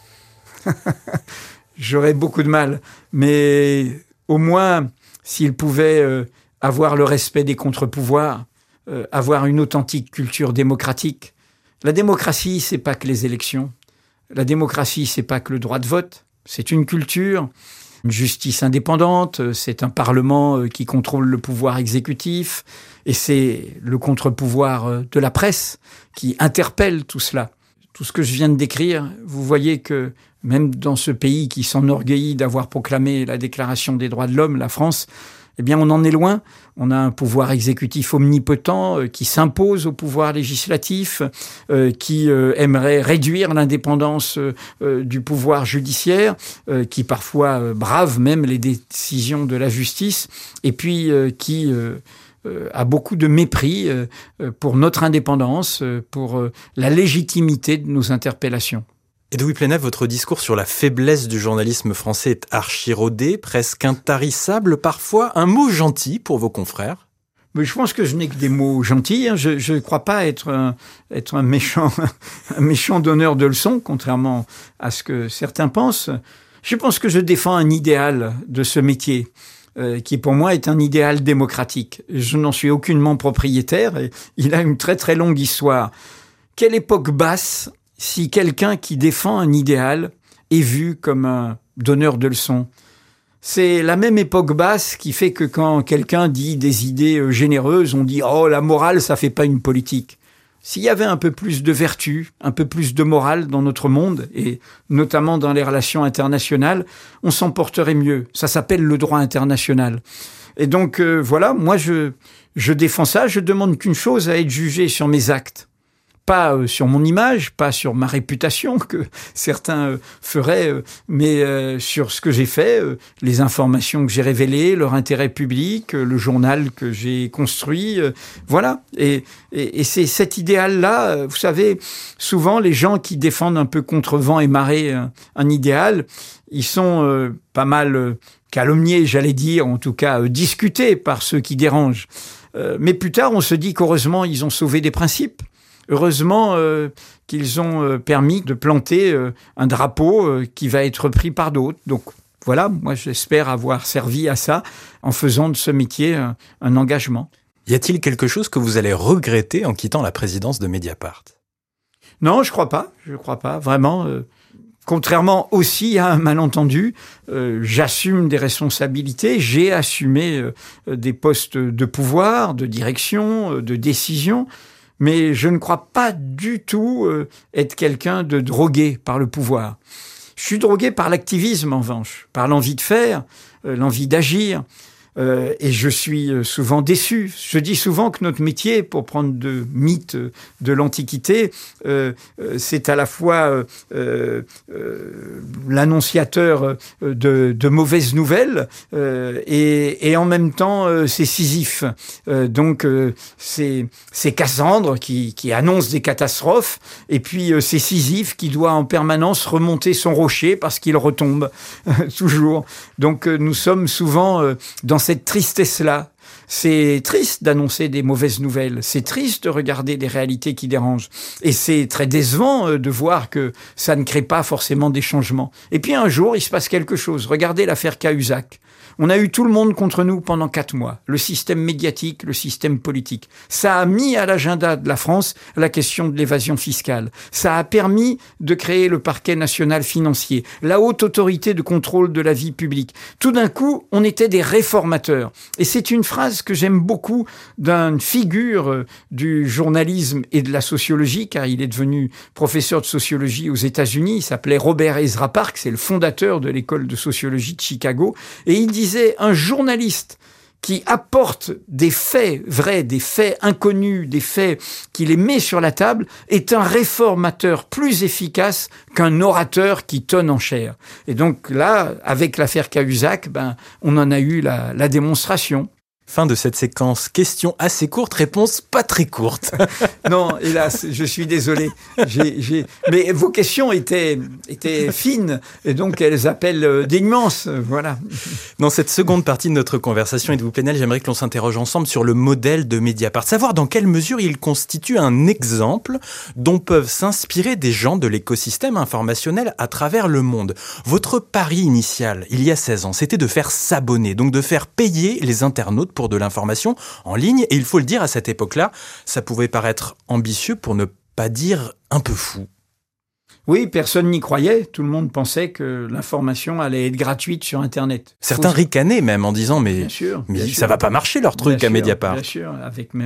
J'aurais beaucoup de mal, mais au moins, s'il pouvait euh, avoir le respect des contre-pouvoirs, euh, avoir une authentique culture démocratique. La démocratie, c'est pas que les élections. La démocratie, c'est pas que le droit de vote. C'est une culture, une justice indépendante, c'est un parlement euh, qui contrôle le pouvoir exécutif, et c'est le contre-pouvoir euh, de la presse qui interpelle tout cela. Tout ce que je viens de décrire, vous voyez que même dans ce pays qui s'enorgueillit d'avoir proclamé la Déclaration des droits de l'homme, la France, Eh bien, on en est loin. On a un pouvoir exécutif omnipotent euh, qui s'impose au pouvoir législatif, euh, qui euh, aimerait réduire l'indépendance euh, euh, du pouvoir judiciaire, euh, qui parfois euh, brave même les décisions de la justice, et puis euh, qui euh, euh, a beaucoup de mépris euh, pour notre indépendance, euh, pour euh, la légitimité de nos interpellations. Edoui Plenel, votre discours sur la faiblesse du journalisme français est archi-rodé, presque intarissable, parfois un mot gentil pour vos confrères. Mais je pense que je n'ai que des mots gentils. Hein. Je ne crois pas être un, être un méchant, un méchant donneur de leçons, contrairement à ce que certains pensent. Je pense que je défends un idéal de ce métier, euh, qui pour moi est un idéal démocratique. Je n'en suis aucunement propriétaire et il a une très très longue histoire. Quelle époque basse si quelqu'un qui défend un idéal est vu comme un donneur de leçons. C'est la même époque basse qui fait que quand quelqu'un dit des idées généreuses, on dit « Oh, la morale, ça fait pas une politique ». S'il y avait un peu plus de vertu, un peu plus de morale dans notre monde, et notamment dans les relations internationales, on s'en porterait mieux. Ça s'appelle le droit international. Et donc, euh, voilà, moi, je, je défends ça. Je demande qu'une chose, à être jugé sur mes actes. Pas euh, sur mon image, pas sur ma réputation que certains euh, feraient, euh, mais euh, sur ce que j'ai fait, euh, les informations que j'ai révélées, leur intérêt public, euh, le journal que j'ai construit, euh, voilà. Et, et, et c'est cet idéal-là, euh, vous savez, souvent les gens qui défendent un peu contre vent et marée un, un idéal, ils sont euh, pas mal euh, calomniés, j'allais dire, en tout cas euh, discutés par ceux qui dérangent. Euh, mais plus tard, on se dit qu'heureusement, ils ont sauvé des principes. Heureusement euh, qu'ils ont euh, permis de planter euh, un drapeau euh, qui va être pris par d'autres. Donc voilà, moi j'espère avoir servi à ça en faisant de ce métier un, un engagement. Y a-t-il quelque chose que vous allez regretter en quittant la présidence de Mediapart ? Non, je crois pas, je crois pas, vraiment. Euh, contrairement aussi à un malentendu, euh, j'assume des responsabilités, j'ai assumé euh, des postes de pouvoir, de direction, euh, de décision. Mais je ne crois pas du tout euh, être quelqu'un de drogué par le pouvoir. Je suis drogué par l'activisme, en revanche, par l'envie de faire, euh, l'envie d'agir. Euh, et je suis souvent déçu. Je dis souvent que notre métier, pour prendre de mythes de l'Antiquité, euh, c'est à la fois euh, euh, l'annonciateur de, de mauvaises nouvelles euh, et, et en même temps euh, c'est Sisyphe. Euh, donc euh, c'est, c'est Cassandre qui, qui annonce des catastrophes et puis euh, c'est Sisyphe qui doit en permanence remonter son rocher parce qu'il retombe euh, toujours. Donc euh, nous sommes souvent euh, dans cette tristesse-là. C'est triste d'annoncer des mauvaises nouvelles. C'est triste de regarder des réalités qui dérangent. Et c'est très décevant de voir que ça ne crée pas forcément des changements. Et puis un jour, il se passe quelque chose. Regardez l'affaire Cahuzac. On a eu tout le monde contre nous pendant quatre mois. Le système médiatique, le système politique. Ça a mis à l'agenda de la France la question de l'évasion fiscale. Ça a permis de créer le parquet national financier, la haute autorité de contrôle de la vie publique. Tout d'un coup, on était des réformateurs. Et c'est une phrase que j'aime beaucoup d'une figure du journalisme et de la sociologie, car il est devenu professeur de sociologie aux États-Unis. Il s'appelait Robert Ezra Park, c'est le fondateur de l'école de sociologie de Chicago. Et il disait un journaliste qui apporte des faits vrais, des faits inconnus, des faits qui les met sur la table, est un réformateur plus efficace qu'un orateur qui tonne en chair. Et donc là, avec l'affaire Cahuzac, ben, on en a eu la, la démonstration. Fin de cette séquence, question assez courte, réponse pas très courte. Non, hélas, je suis désolé. J'ai, j'ai... Mais vos questions étaient, étaient fines, et donc elles appellent des nuances, voilà. Dans cette seconde partie de notre conversation, Edoui Plenel, j'aimerais que l'on s'interroge ensemble sur le modèle de Mediapart. Savoir dans quelle mesure il constitue un exemple dont peuvent s'inspirer des gens de l'écosystème informationnel à travers le monde. Votre pari initial, il y a seize ans, c'était de faire s'abonner, donc de faire payer les internautes pour de l'information en ligne. Et il faut le dire, à cette époque-là, ça pouvait paraître ambitieux pour ne pas dire un peu fou. Oui, personne n'y croyait. Tout le monde pensait que l'information allait être gratuite sur Internet. Certains Faut... ricanaient même en disant « mais, bien sûr, mais bien ça sûr. va pas marcher leur truc bien à sûr, Mediapart ». Bien sûr, avec même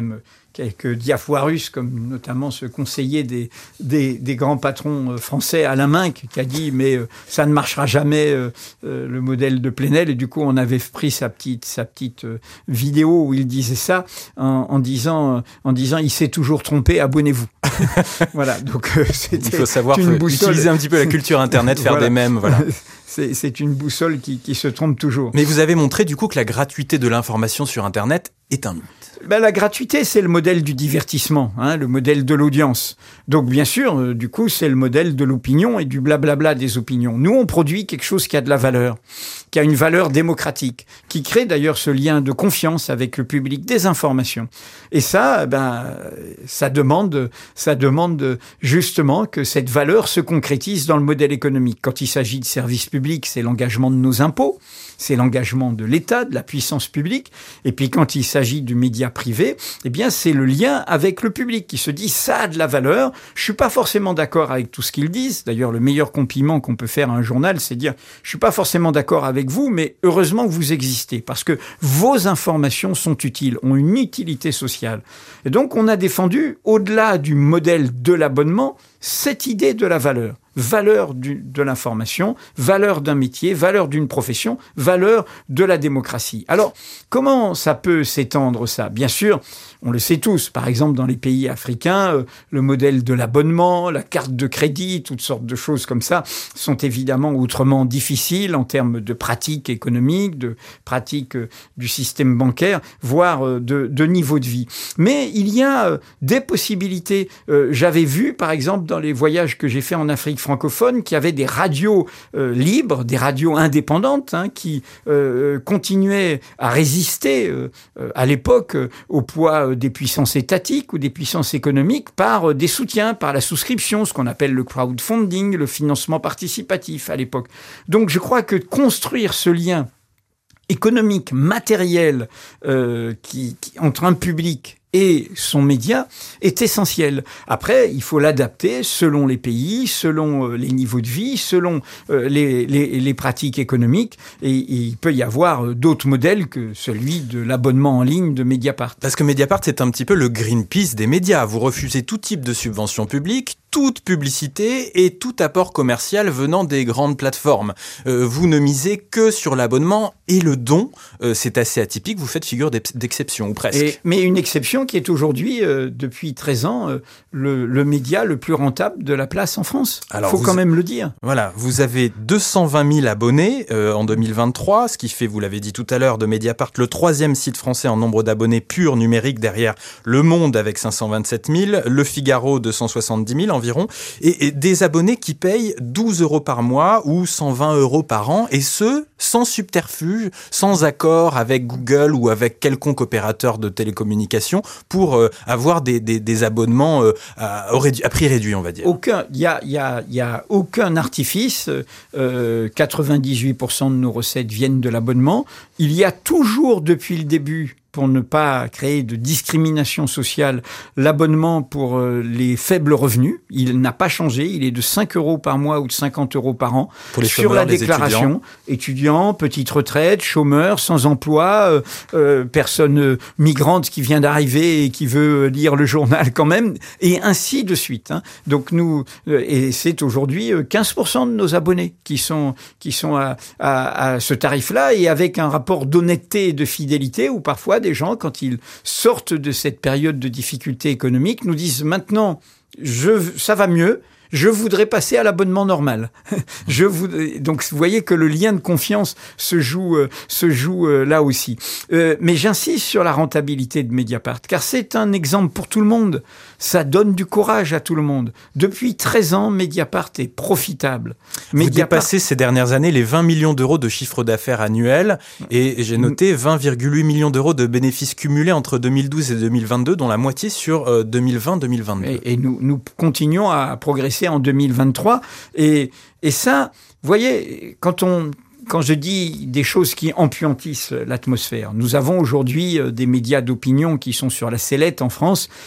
quelques diafoirus, comme notamment ce conseiller des, des, des grands patrons français, Alain Minc, qui a dit « mais euh, ça ne marchera jamais, euh, euh, le modèle de Plenel ». Et du coup, on avait pris sa petite, sa petite euh, vidéo où il disait ça en, en, disant, euh, en disant « il s'est toujours trompé, abonnez-vous ». Voilà, donc euh, c'était il faut savoir une boussole. Utiliser un petit peu la culture Internet, faire voilà. des mèmes, voilà. C'est, c'est une boussole qui, qui se trompe toujours. Mais vous avez montré du coup que la gratuité de l'information sur Internet est un mythe. Ben, la gratuité, c'est le modèle du divertissement, hein, le modèle de l'audience. Donc, bien sûr, euh, du coup, c'est le modèle de l'opinion et du blablabla des opinions. Nous, on produit quelque chose qui a de la valeur, qui a une valeur démocratique, qui crée d'ailleurs ce lien de confiance avec le public des informations. Et ça, ben, ça demande, ça demande justement que cette valeur se concrétise dans le modèle économique. Quand il s'agit de services publics, c'est l'engagement de nos impôts, c'est l'engagement de l'État, de la puissance publique. Et puis, quand il s'agit du média privé, eh bien, c'est le lien avec le public qui se dit ça a de la valeur. Je suis pas forcément d'accord avec tout ce qu'ils disent. D'ailleurs, le meilleur compliment qu'on peut faire à un journal, c'est dire je suis pas forcément d'accord avec vous, mais heureusement que vous existez parce que vos informations sont utiles, ont une utilité sociale. Et donc, on a défendu, au-delà du modèle de l'abonnement, cette idée de la valeur. Valeur du, de l'information, valeur d'un métier, valeur d'une profession, valeur de la démocratie. Alors, comment ça peut s'étendre ça ? Bien sûr, on le sait tous, par exemple dans les pays africains, euh, le modèle de l'abonnement, la carte de crédit, toutes sortes de choses comme ça sont évidemment autrement difficiles en termes de pratiques économiques, de pratiques euh, du système bancaire, voire euh, de, de niveau de vie. Mais il y a euh, des possibilités. Euh, j'avais vu, par exemple, dans les voyages que j'ai faits en Afrique francophone, qu'il y avait des radios euh, libres, des radios indépendantes, hein, qui euh, continuaient à résister euh, à l'époque euh, au poids euh, des puissances étatiques ou des puissances économiques par euh, des soutiens, par la souscription, ce qu'on appelle le crowdfunding, le financement participatif à l'époque. Donc je crois que construire ce lien économique, matériel, euh, qui, qui, entre un public et son média est essentiel. Après, il faut l'adapter selon les pays, selon euh, les niveaux de vie, selon euh, les, les, les pratiques économiques. Et, et il peut y avoir euh, d'autres modèles que celui de l'abonnement en ligne de Mediapart. Parce que Mediapart, c'est un petit peu le Greenpeace des médias. Vous refusez tout type de subvention publique, toute publicité et tout apport commercial venant des grandes plateformes. Euh, vous ne misez que sur l'abonnement et le don. Euh, c'est assez atypique, vous faites figure d'exception, ou presque. Et, mais une exception qui est aujourd'hui, euh, depuis treize ans, euh, le, le média le plus rentable de la place en France. Il faut quand même le dire. Voilà, vous avez deux cent vingt mille abonnés euh, en deux mille vingt-trois, ce qui fait, vous l'avez dit tout à l'heure, de Mediapart, le troisième site français en nombre d'abonnés purs numériques derrière Le Monde avec cinq cent vingt-sept mille, Le Figaro deux cent soixante-dix mille environ, et, et des abonnés qui payent douze euros par mois ou cent vingt euros par an, et ce, sans subterfuge, sans accord avec Google ou avec quelconque opérateur de télécommunications pour euh, avoir des, des, des abonnements euh, à, à prix réduit, on va dire. Aucun, il y a, y a, y a aucun artifice. Euh, quatre-vingt-dix-huit pour cent de nos recettes viennent de l'abonnement. Il y a toujours, depuis le début, pour ne pas créer de discrimination sociale, l'abonnement pour euh, les faibles revenus. Il n'a pas changé. Il est de cinq euros par mois ou de cinquante euros par an. Pour les sur chômeurs, la déclaration. Étudiants, petite retraite, chômeurs, sans emploi, euh, euh, personne euh, migrante qui vient d'arriver et qui veut lire le journal quand même, et ainsi de suite. Hein. Donc nous, euh, et c'est aujourd'hui euh, quinze pour cent de nos abonnés qui sont, qui sont à, à, à ce tarif-là, et avec un rapport d'honnêteté et de fidélité où parfois des gens, quand ils sortent de cette période de difficulté économique, nous disent maintenant, je, ça va mieux, je voudrais passer à l'abonnement normal. Je voudrais, donc, vous voyez que le lien de confiance se joue, euh, se joue euh, là aussi. Euh, mais j'insiste sur la rentabilité de Mediapart, car c'est un exemple pour tout le monde. Ça donne du courage à tout le monde. Depuis treize ans, Mediapart est profitable. Vous Mediapart... dépassez ces dernières années les vingt millions d'euros de chiffre d'affaires annuel, et j'ai noté vingt virgule huit millions d'euros de bénéfices cumulés entre deux mille douze et deux mille vingt-deux, dont la moitié sur euh, deux mille vingt deux mille vingt-deux. Et, et nous, nous continuons à progresser en deux mille vingt-trois. Et, et ça, vous voyez, quand on... Quand je dis des choses qui empuantissent l'atmosphère, nous avons aujourd'hui des médias d'opinion qui sont sur la sellette en France.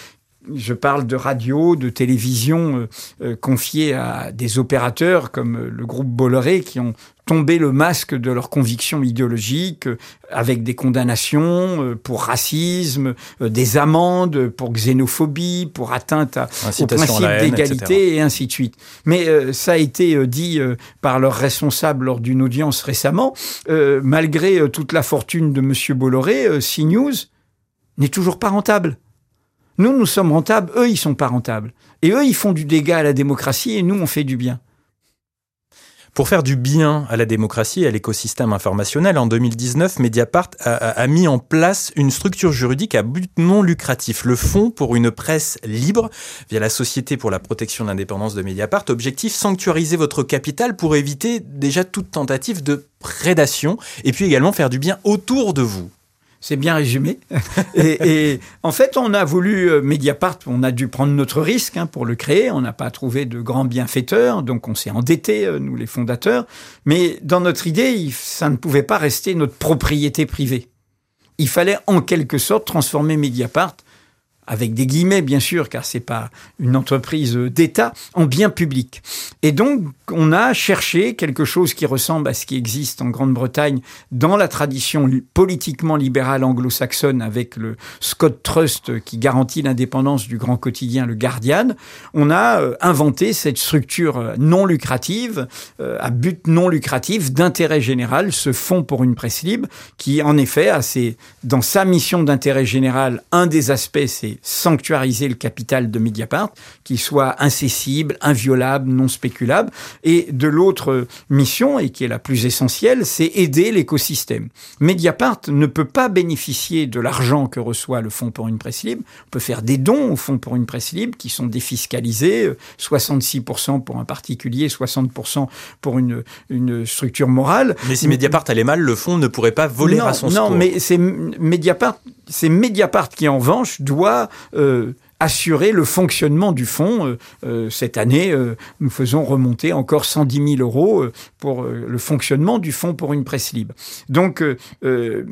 Je parle de radio, de télévision euh, euh, confiées à des opérateurs comme euh, le groupe Bolloré qui ont tombé le masque de leurs convictions idéologiques euh, avec des condamnations euh, pour racisme, euh, des amendes pour xénophobie, pour atteinte à, au principe d'égalité et ainsi de suite. Mais euh, ça a été euh, dit euh, par leurs responsables lors d'une audience récemment. Euh, malgré euh, toute la fortune de monsieur Bolloré, euh, CNews n'est toujours pas rentable. Nous, nous sommes rentables, eux, ils sont pas rentables. Et eux, ils font du dégât à la démocratie et nous, on fait du bien. Pour faire du bien à la démocratie et à l'écosystème informationnel, en deux mille dix-neuf, Mediapart a, a mis en place une structure juridique à but non lucratif, le Fonds pour une presse libre, via la Société pour la protection de l'indépendance de Mediapart. Objectif, sanctuariser votre capital pour éviter déjà toute tentative de prédation et puis également faire du bien autour de vous. C'est bien résumé. et, et en fait, on a voulu, euh, Mediapart, on a dû prendre notre risque hein, pour le créer. On n'a pas trouvé de grands bienfaiteurs, donc on s'est endettés, euh, nous les fondateurs. Mais dans notre idée, il, ça ne pouvait pas rester notre propriété privée. Il fallait en quelque sorte transformer Mediapart, avec des guillemets bien sûr, car c'est pas une entreprise d'État, en bien public. Et donc, on a cherché quelque chose qui ressemble à ce qui existe en Grande-Bretagne dans la tradition politiquement libérale anglo-saxonne avec le Scott Trust qui garantit l'indépendance du grand quotidien, le Guardian. On a euh, inventé cette structure non lucrative, euh, à but non lucratif, d'intérêt général, ce fonds pour une presse libre, qui en effet a ses, dans sa mission d'intérêt général, un des aspects, c'est sanctuariser le capital de Mediapart, qu'il soit incessible, inviolable, non spéculable. Et de l'autre mission, et qui est la plus essentielle, c'est aider l'écosystème. Mediapart ne peut pas bénéficier de l'argent que reçoit le Fonds pour une presse libre. On peut faire des dons au Fonds pour une presse libre qui sont défiscalisés, soixante-six pour cent pour un particulier, soixante pour cent pour une, une structure morale. Mais si Mediapart allait mal, le fonds ne pourrait pas voler non, à son non, secours. Non, mais c'est Mediapart, c'est Mediapart qui, en revanche, doit euh, assurer le fonctionnement du fonds. Euh, euh, cette année, euh, nous faisons remonter encore cent dix mille euros euh, pour euh, le fonctionnement du fonds pour une presse libre. Donc, euh, euh,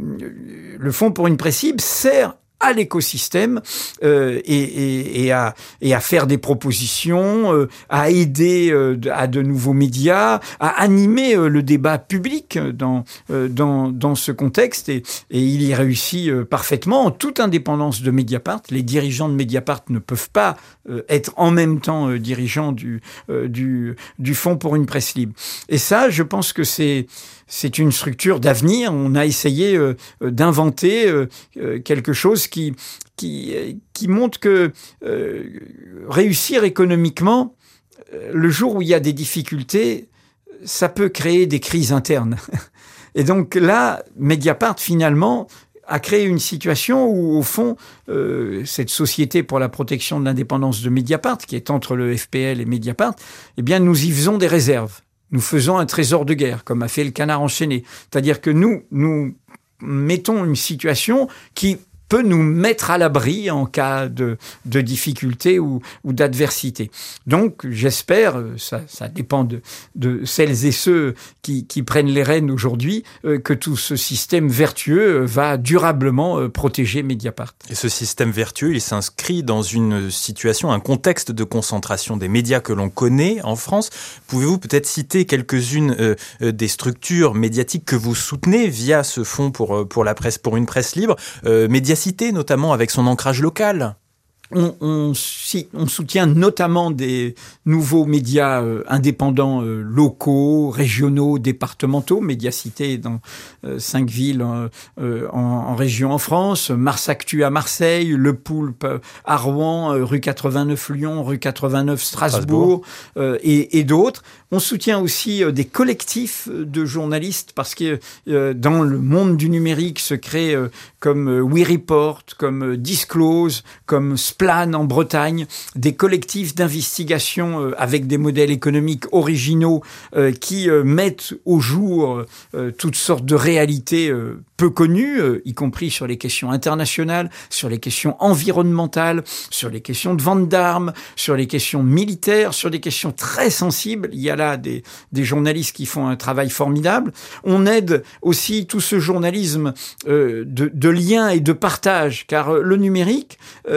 le fonds pour une presse libre sert à l'écosystème euh, et, et, et, à, et à faire des propositions, euh, à aider euh, à de nouveaux médias, à animer euh, le débat public dans, euh, dans, dans ce contexte. Et, et il y réussit euh, parfaitement, en toute indépendance de Mediapart. Les dirigeants de Mediapart ne peuvent pas euh, être en même temps euh, dirigeants du, euh, du, du Fonds pour une presse libre. Et ça, je pense que c'est... C'est une structure d'avenir. On a essayé euh, d'inventer euh, quelque chose qui, qui, qui montre que euh, réussir économiquement, le jour où il y a des difficultés, ça peut créer des crises internes. Et donc là, Mediapart, finalement, a créé une situation où, au fond, euh, cette société pour la protection de l'indépendance de Mediapart, qui est entre le F P L et Mediapart, eh bien, nous y faisons des réserves. Nous faisons un trésor de guerre, comme a fait le Canard enchaîné. C'est-à-dire que nous, nous mettons une situation qui peut nous mettre à l'abri en cas de, de difficulté ou, ou d'adversité. Donc, j'espère, ça, ça dépend de, de celles et ceux qui, qui prennent les rênes aujourd'hui, euh, que tout ce système vertueux va durablement euh, protéger Mediapart. Et ce système vertueux, il s'inscrit dans une situation, un contexte de concentration des médias que l'on connaît en France. Pouvez-vous peut-être citer quelques-unes euh, des structures médiatiques que vous soutenez via ce fonds pour, pour, la presse, pour une presse libre, euh, Mediacité notamment avec son ancrage local? On, on, si, on soutient notamment des nouveaux médias euh, indépendants euh, locaux, régionaux, départementaux. Mediacité dans euh, cinq villes euh, en, en région en France, Mars Actu à Marseille, Le Poulpe à Rouen, euh, rue quatre-vingt-neuf Lyon, rue quatre-vingt-neuf Strasbourg, Strasbourg. Euh, et, et d'autres. On soutient aussi euh, des collectifs de journalistes parce que euh, dans le monde du numérique se créent euh, comme euh, We Report, comme euh, Disclose, comme Plan en Bretagne, des collectifs d'investigation euh, avec des modèles économiques originaux euh, qui euh, mettent au jour euh, toutes sortes de réalités euh, peu connues, euh, y compris sur les questions internationales, sur les questions environnementales, sur les questions de vente d'armes, sur les questions militaires, sur des questions très sensibles. Il y a là des, des journalistes qui font un travail formidable. On aide aussi tout ce journalisme euh, de, de lien et de partage, car euh, le numérique, euh,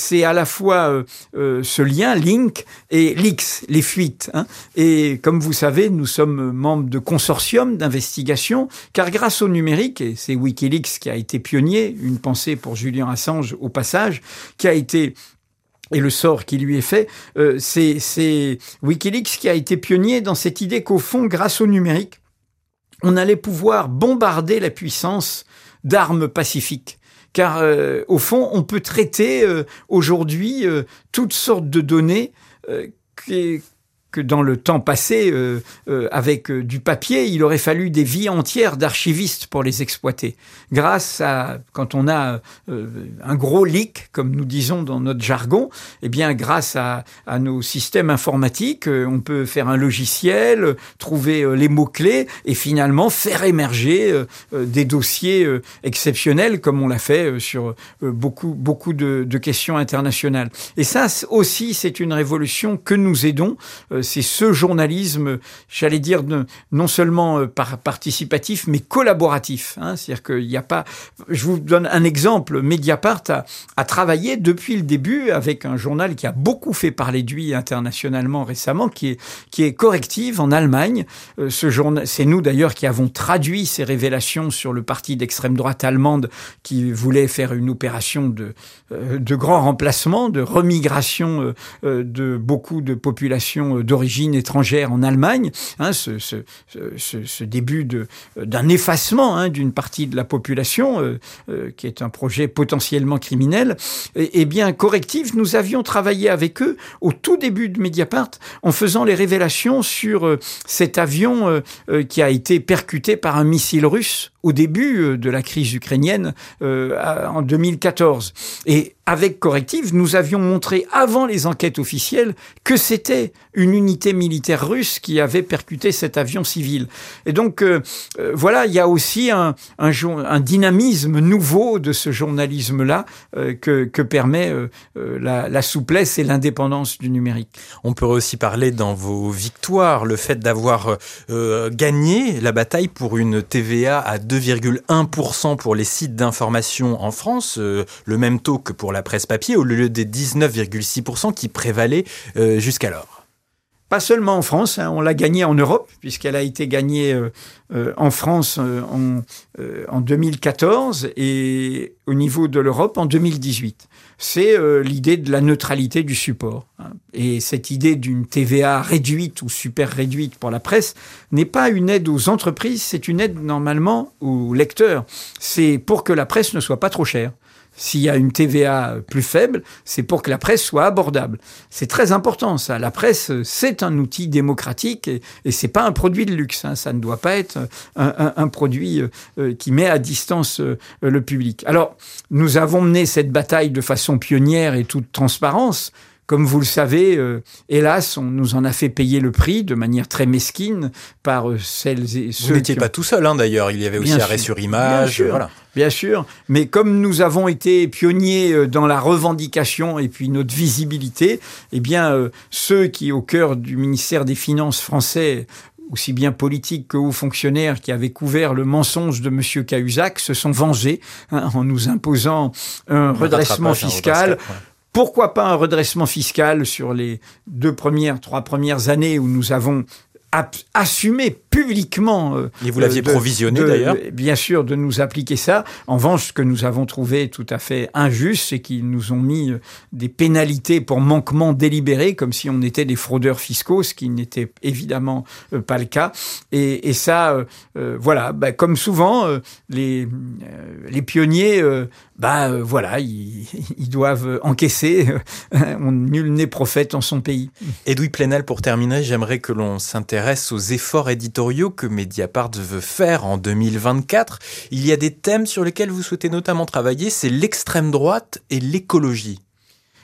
c'est à la fois euh, euh, ce lien, link, et leaks, les fuites. Hein. Et comme vous savez, nous sommes membres de consortiums d'investigation, car grâce au numérique, et c'est Wikileaks qui a été pionnier, une pensée pour Julian Assange au passage, qui a été... et le sort qui lui est fait, euh, c'est, c'est Wikileaks qui a été pionnier dans cette idée qu'au fond, grâce au numérique, on allait pouvoir bombarder la puissance d'armes pacifiques. Car euh, au fond, on peut traiter euh, aujourd'hui euh, toutes sortes de données euh, qui... que dans le temps passé, euh, euh, avec euh, du papier, il aurait fallu des vies entières d'archivistes pour les exploiter. Grâce à, quand on a euh, un gros leak, comme nous disons dans notre jargon, eh bien, grâce à, à nos systèmes informatiques, euh, on peut faire un logiciel, euh, trouver euh, les mots-clés et finalement faire émerger euh, euh, des dossiers euh, exceptionnels, comme on l'a fait euh, sur euh, beaucoup, beaucoup de, de questions internationales. Et ça aussi, c'est une révolution que nous aidons. Euh, C'est ce journalisme, j'allais dire, non seulement participatif, mais collaboratif. Hein. C'est-à-dire qu'il n'y a pas... Je vous donne un exemple. Mediapart a, a travaillé depuis le début avec un journal qui a beaucoup fait parler de lui internationalement récemment, qui est, qui est Corrective en Allemagne. Euh, ce journal, c'est nous d'ailleurs qui avons traduit ces révélations sur le parti d'extrême droite allemande qui voulait faire une opération de, euh, de grand remplacement, de remigration euh, de beaucoup de populations euh, d'origine étrangère en Allemagne, hein, ce, ce, ce, ce début de, d'un effacement hein, d'une partie de la population, euh, euh, qui est un projet potentiellement criminel, et, et bien Corrective, nous avions travaillé avec eux au tout début de Mediapart en faisant les révélations sur euh, cet avion euh, euh, qui a été percuté par un missile russe au début de la crise ukrainienne euh, en deux mille quatorze. Et avec Corrective, nous avions montré avant les enquêtes officielles que c'était une unité militaire russe qui avait percuté cet avion civil. Et donc, euh, euh, voilà, il y a aussi un, un, un dynamisme nouveau de ce journalisme-là euh, que, que permet euh, euh, la, la souplesse et l'indépendance du numérique. On peut aussi parler dans vos victoires, le fait d'avoir euh, gagné la bataille pour une T V A à deux virgule un pour cent pour les sites d'information en France, euh, le même taux que pour la presse papier, au lieu des dix-neuf virgule six pour cent qui prévalaient euh, jusqu'alors. Pas seulement en France, hein, on l'a gagnée en Europe, puisqu'elle a été gagnée euh, euh, en France euh, en, euh, en deux mille quatorze et au niveau de l'Europe en deux mille dix-huit. C'est euh, l'idée de la neutralité du support. Hein. Et cette idée d'une T V A réduite ou super réduite pour la presse n'est pas une aide aux entreprises, c'est une aide normalement aux lecteurs. C'est pour que la presse ne soit pas trop chère. S'il y a une T V A plus faible, c'est pour que la presse soit abordable. C'est très important, ça. La presse, c'est un outil démocratique et, et c'est pas un produit de luxe. Hein. Ça ne doit pas être un, un, un produit euh, qui met à distance euh, le public. Alors, nous avons mené cette bataille de façon pionnière et toute transparence. Comme vous le savez, euh, hélas, on nous en a fait payer le prix de manière très mesquine par euh, celles et ceux. Vous n'étiez qui pas ont... tout seul, hein, d'ailleurs. Il y avait aussi bien arrêt sûr, sur image. Bien sûr, voilà. bien sûr. Mais comme nous avons été pionniers dans la revendication et puis notre visibilité, eh bien, euh, ceux qui, au cœur du ministère des Finances français, aussi bien politiques que hauts fonctionnaires qui avaient couvert le mensonge de M. Cahuzac, se sont vengés hein, en nous imposant un, un redressement fiscal. Un Pourquoi pas un redressement fiscal sur les deux premières, trois premières années où nous avons assumé publiquement... Euh, Et vous l'aviez de, provisionné de, d'ailleurs bien sûr, de nous appliquer ça. En revanche, ce que nous avons trouvé tout à fait injuste, c'est qu'ils nous ont mis des pénalités pour manquement délibéré, comme si on était des fraudeurs fiscaux, ce qui n'était évidemment euh, pas le cas. Et, et ça, euh, euh, voilà, bah, comme souvent, euh, les, euh, les pionniers... Euh, bah euh, voilà, ils, ils doivent encaisser. On, nul n'est prophète en son pays. Edoui Plenel, pour terminer, j'aimerais que l'on s'intéresse aux efforts éditoriaux que Mediapart veut faire en deux mille vingt-quatre. Il y a des thèmes sur lesquels vous souhaitez notamment travailler, c'est l'extrême droite et l'écologie.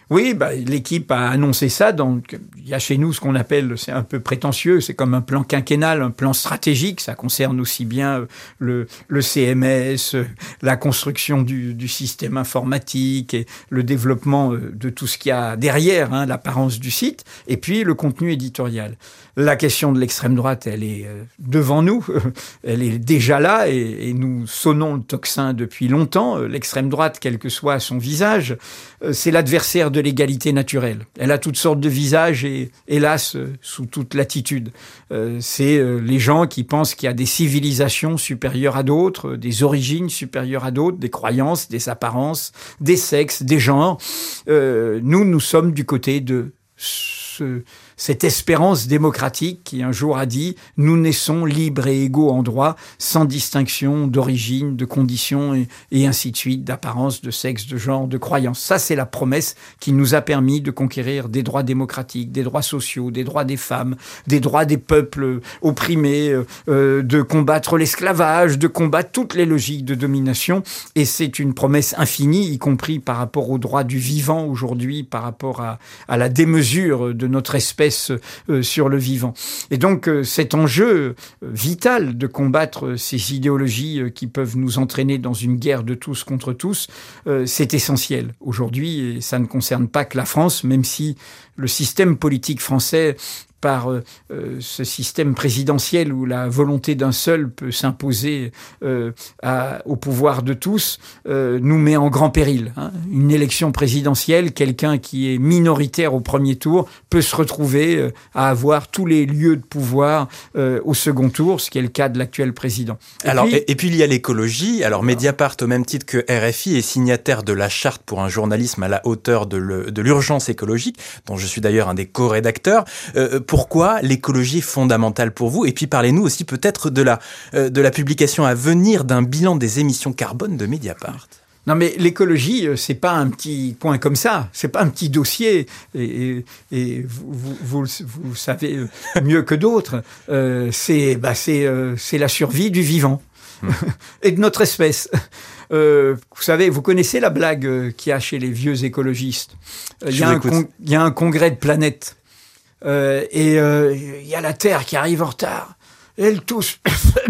Oui, bah, l'équipe a annoncé ça. Donc, il y a chez nous ce qu'on appelle, c'est un peu prétentieux, c'est comme un plan quinquennal, un plan stratégique. Ça concerne aussi bien le, le C M S, la construction du, du système informatique et le développement de tout ce qu'il y a derrière, hein, l'apparence du site, et puis le contenu éditorial. La question de l'extrême droite, elle est devant nous, elle est déjà là, et, et nous sonnons le tocsin depuis longtemps. L'extrême droite, quel que soit son visage, c'est l'adversaire de l'égalité naturelle. Elle a toutes sortes de visages et, hélas, sous toute latitude. Euh, c'est euh, les gens qui pensent qu'il y a des civilisations supérieures à d'autres, des origines supérieures à d'autres, des croyances, des apparences, des sexes, des genres. Euh, nous, nous sommes du côté de ce... cette espérance démocratique qui un jour a dit « Nous naissons libres et égaux en droit, sans distinction d'origine, de conditions et, et ainsi de suite, d'apparence, de sexe, de genre, de croyance. » Ça, c'est la promesse qui nous a permis de conquérir des droits démocratiques, des droits sociaux, des droits des femmes, des droits des peuples opprimés, euh, de combattre l'esclavage, de combattre toutes les logiques de domination. Et c'est une promesse infinie, y compris par rapport aux droits du vivant aujourd'hui, par rapport à, à la démesure de notre espèce sur le vivant. Et donc, cet enjeu vital de combattre ces idéologies qui peuvent nous entraîner dans une guerre de tous contre tous, c'est essentiel. Aujourd'hui, et ça ne concerne pas que la France, même si le système politique français, par euh, ce système présidentiel où la volonté d'un seul peut s'imposer euh, à, au pouvoir de tous, euh, nous met en grand péril. Hein. Une élection présidentielle, quelqu'un qui est minoritaire au premier tour peut se retrouver euh, à avoir tous les lieux de pouvoir euh, au second tour, ce qui est le cas de l'actuel président. Et alors, puis, et, et puis il y a l'écologie. Alors Mediapart, au même titre que R F I, est signataire de la charte pour un journalisme à la hauteur de, le, de l'urgence écologique, dont je suis d'ailleurs un des co-rédacteurs. Euh, Pourquoi l'écologie est fondamentale pour vous? Et puis parlez-nous aussi peut-être de la, euh, de la publication à venir d'un bilan des émissions carbone de Mediapart. Non, mais l'écologie, c'est pas un petit point comme ça, c'est pas un petit dossier, et, et, et vous, vous, vous, vous savez mieux que d'autres, euh, c'est, bah, c'est, euh, c'est la survie du vivant mmh. et de notre espèce. Euh, vous savez, vous connaissez la blague qu'il y a chez les vieux écologistes. Il y a un con, il y a un congrès de planètes. Euh, et il euh, y a la Terre qui arrive en retard. Elle tousse,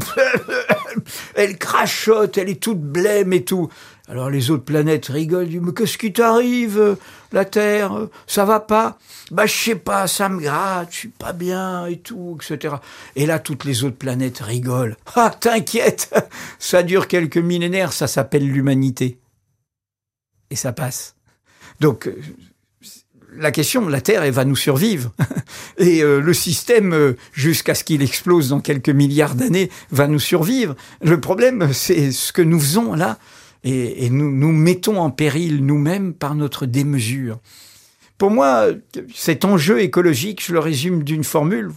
elle crachote, elle est toute blême et tout. Alors les autres planètes rigolent, disent « Mais qu'est-ce qui t'arrive, la Terre? Ça va pas ?»« Bah je sais pas, ça me gratte, je suis pas bien et tout, et cetera » Et là, toutes les autres planètes rigolent. « Ah, t'inquiète, ça dure quelques millénaires, ça s'appelle l'humanité. » Et ça passe. Donc... La question, la Terre, elle va nous survivre. Et euh, le système, euh, jusqu'à ce qu'il explose dans quelques milliards d'années, va nous survivre. Le problème, c'est ce que nous faisons là. Et, et nous nous mettons en péril nous-mêmes par notre démesure. Pour moi, cet enjeu écologique, je le résume d'une formule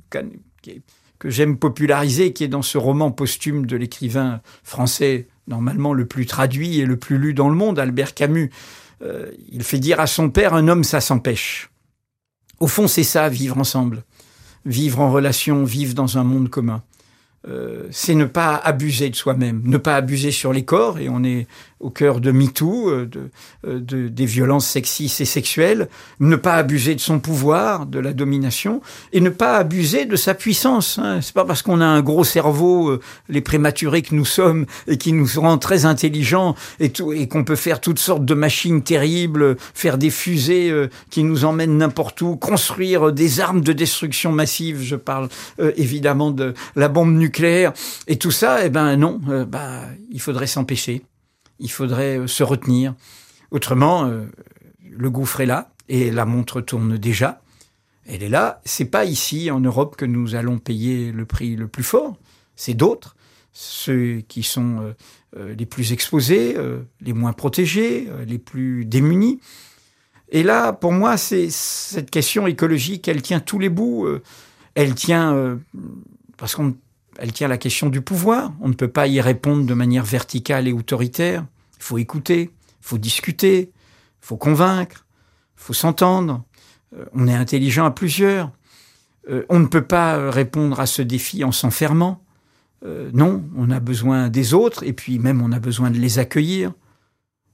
que j'aime populariser, qui est dans ce roman posthume de l'écrivain français, normalement le plus traduit et le plus lu dans le monde, Albert Camus. Euh, il fait dire à son père, un homme, ça s'empêche. Au fond, c'est ça, vivre ensemble. Vivre en relation, vivre dans un monde commun. Euh, c'est ne pas abuser de soi-même, ne pas abuser sur les corps, et on est au cœur de MeToo, de, de, des violences sexistes et sexuelles, ne pas abuser de son pouvoir, de la domination, et ne pas abuser de sa puissance. Hein. C'est pas parce qu'on a un gros cerveau, euh, les prématurés que nous sommes, et qui nous rend très intelligents, et, tout, et qu'on peut faire toutes sortes de machines terribles, faire des fusées euh, qui nous emmènent n'importe où, construire des armes de destruction massive, je parle euh, évidemment de la bombe nucléaire, et tout ça, eh ben non, euh, bah, il faudrait s'empêcher. Il faudrait se retenir. Autrement, euh, le gouffre est là, et la montre tourne déjà. Elle est là. C'est pas ici, en Europe, que nous allons payer le prix le plus fort. C'est d'autres, ceux qui sont euh, les plus exposés, euh, les moins protégés, euh, les plus démunis. Et là, pour moi, c'est cette question écologique, elle tient tous les bouts. Euh, elle tient, euh, parce qu'on Elle tient la question du pouvoir. On ne peut pas y répondre de manière verticale et autoritaire. Il faut écouter, il faut discuter, il faut convaincre, il faut s'entendre. Euh, on est intelligent à plusieurs. Euh, on ne peut pas répondre à ce défi en s'enfermant. Euh, non, on a besoin des autres, et puis même on a besoin de les accueillir.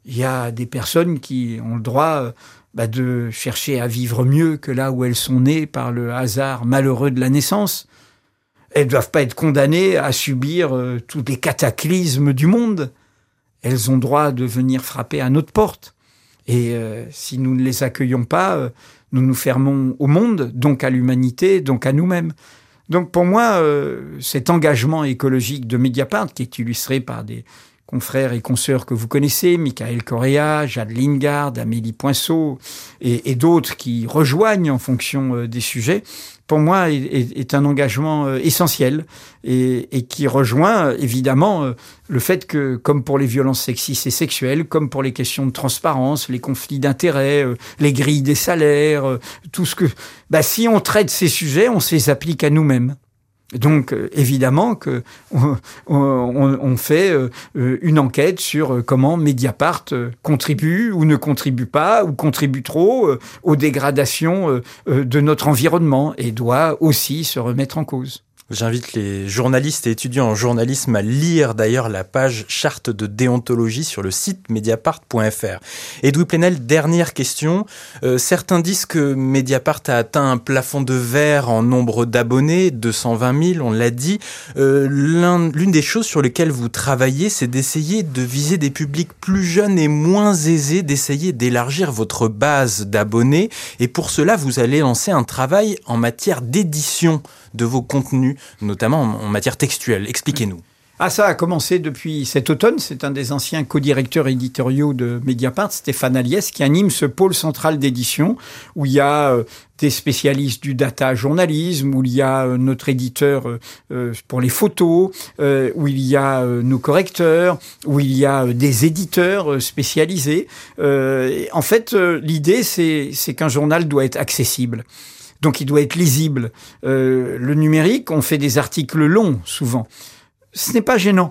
Il y a des personnes qui ont le droit bah, de chercher à vivre mieux que là où elles sont nées par le hasard malheureux de la naissance. Elles ne doivent pas être condamnées à subir euh, tous les cataclysmes du monde. Elles ont droit de venir frapper à notre porte. Et euh, si nous ne les accueillons pas, euh, nous nous fermons au monde, donc à l'humanité, donc à nous-mêmes. Donc pour moi, euh, cet engagement écologique de Mediapart, qui est illustré par des confrères et consoeurs que vous connaissez, Michael Correa, Jade Lingard, Amélie Poinceau et, et d'autres qui rejoignent en fonction euh, des sujets, pour moi, est, est, est un engagement euh, essentiel et, et qui rejoint euh, évidemment euh, le fait que, comme pour les violences sexistes et sexuelles, comme pour les questions de transparence, les conflits d'intérêts, euh, les grilles des salaires, euh, tout ce que... Bah, si on traite ces sujets, on se les applique à nous-mêmes. Donc, euh, évidemment que on, on, on fait euh, une enquête sur comment Mediapart euh, contribue ou ne contribue pas, ou contribue trop euh, aux dégradations euh, euh, de notre environnement et doit aussi se remettre en cause. J'invite les journalistes et étudiants en journalisme à lire d'ailleurs la page charte de déontologie sur le site mediapart point f r. Edoui Plenel, dernière question. Euh, certains disent que Mediapart a atteint un plafond de verre en nombre d'abonnés, deux cent vingt mille, on l'a dit. Euh, l'un, l'une des choses sur lesquelles vous travaillez, c'est d'essayer de viser des publics plus jeunes et moins aisés, d'essayer d'élargir votre base d'abonnés. Et pour cela, vous allez lancer un travail en matière d'édition de vos contenus, notamment en matière textuelle. Expliquez-nous. Ah, ça a commencé depuis cet automne. C'est un des anciens co-directeurs éditoriaux de Mediapart, Stéphane Aliès, qui anime ce pôle central d'édition où il y a euh, des spécialistes du data journalisme, où il y a euh, notre éditeur euh, pour les photos, euh, où il y a euh, nos correcteurs, où il y a euh, des éditeurs euh, spécialisés. Euh, en fait, euh, l'idée, c'est, c'est qu'un journal doit être accessible. Donc, il doit être lisible. Euh, le numérique, on fait des articles longs, souvent. Ce n'est pas gênant.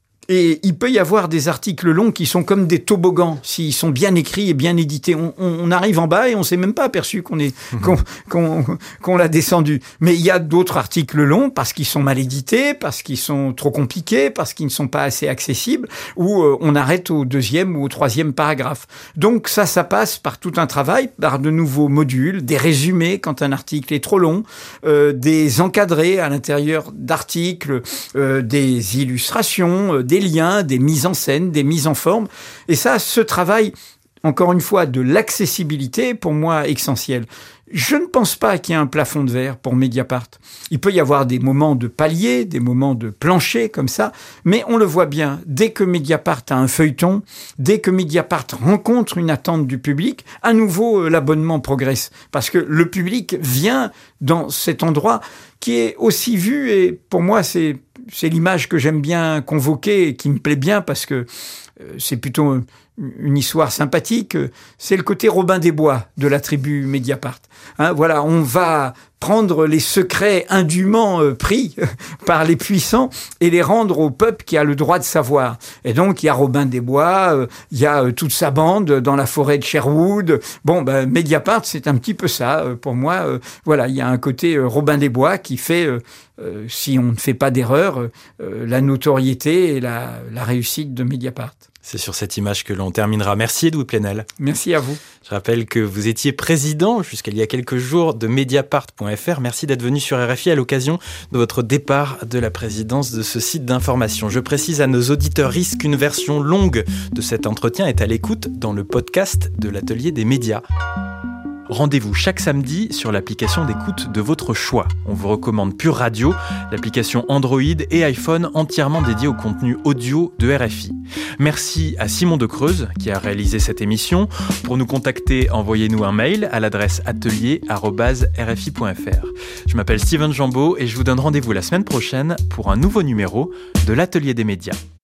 Et il peut y avoir des articles longs qui sont comme des toboggans, s'ils sont bien écrits et bien édités. On, on, on arrive en bas et on s'est même pas aperçu qu'on est, mmh. qu'on, qu'on, qu'on l'a descendu. Mais il y a d'autres articles longs parce qu'ils sont mal édités, parce qu'ils sont trop compliqués, parce qu'ils ne sont pas assez accessibles, où euh, on arrête au deuxième ou au troisième paragraphe. Donc ça, ça passe par tout un travail, par de nouveaux modules, des résumés quand un article est trop long, euh, des encadrés à l'intérieur d'articles, euh, des illustrations, euh, des liens, des mises en scène, des mises en forme. Et ça, ce travail, encore une fois, de l'accessibilité, pour moi, essentiel. Je ne pense pas qu'il y ait un plafond de verre pour Mediapart. Il peut y avoir des moments de palier, des moments de plancher comme ça, mais on le voit bien, dès que Mediapart a un feuilleton, dès que Mediapart rencontre une attente du public, à nouveau, l'abonnement progresse. Parce que le public vient dans cet endroit qui est aussi vu, et pour moi, c'est, c'est l'image que j'aime bien convoquer et qui me plaît bien parce que euh, c'est plutôt une histoire sympathique, c'est le côté Robin des Bois de la tribu Mediapart. Hein, voilà, on va prendre les secrets indûment euh, pris par les puissants et les rendre au peuple qui a le droit de savoir. Et donc, il y a Robin des Bois, euh, il y a euh, toute sa bande dans la forêt de Sherwood. Bon, ben, Mediapart, c'est un petit peu ça. Euh, pour moi, euh, voilà, il y a un côté euh, Robin des Bois qui fait, euh, euh, si on ne fait pas d'erreur, euh, la notoriété et la, la réussite de Mediapart. C'est sur cette image que l'on terminera. Merci Edoui Plenel. Merci à vous. Je rappelle que vous étiez président jusqu'à il y a quelques jours de mediapart point f r. Merci d'être venu sur R F I à l'occasion de votre départ de la présidence de ce site d'information. Je précise à nos auditeurs qu'une version longue de cet entretien est à l'écoute dans le podcast de l'Atelier des médias. Rendez-vous chaque samedi sur l'application d'écoute de votre choix. On vous recommande Pure Radio, l'application Android et iPhone entièrement dédiée au contenu audio de R F I. Merci à Simon de Creuse qui a réalisé cette émission. Pour nous contacter, envoyez-nous un mail à l'adresse atelier arobase r f i point f r. Je m'appelle Steven Jambeau et je vous donne rendez-vous la semaine prochaine pour un nouveau numéro de l'Atelier des médias.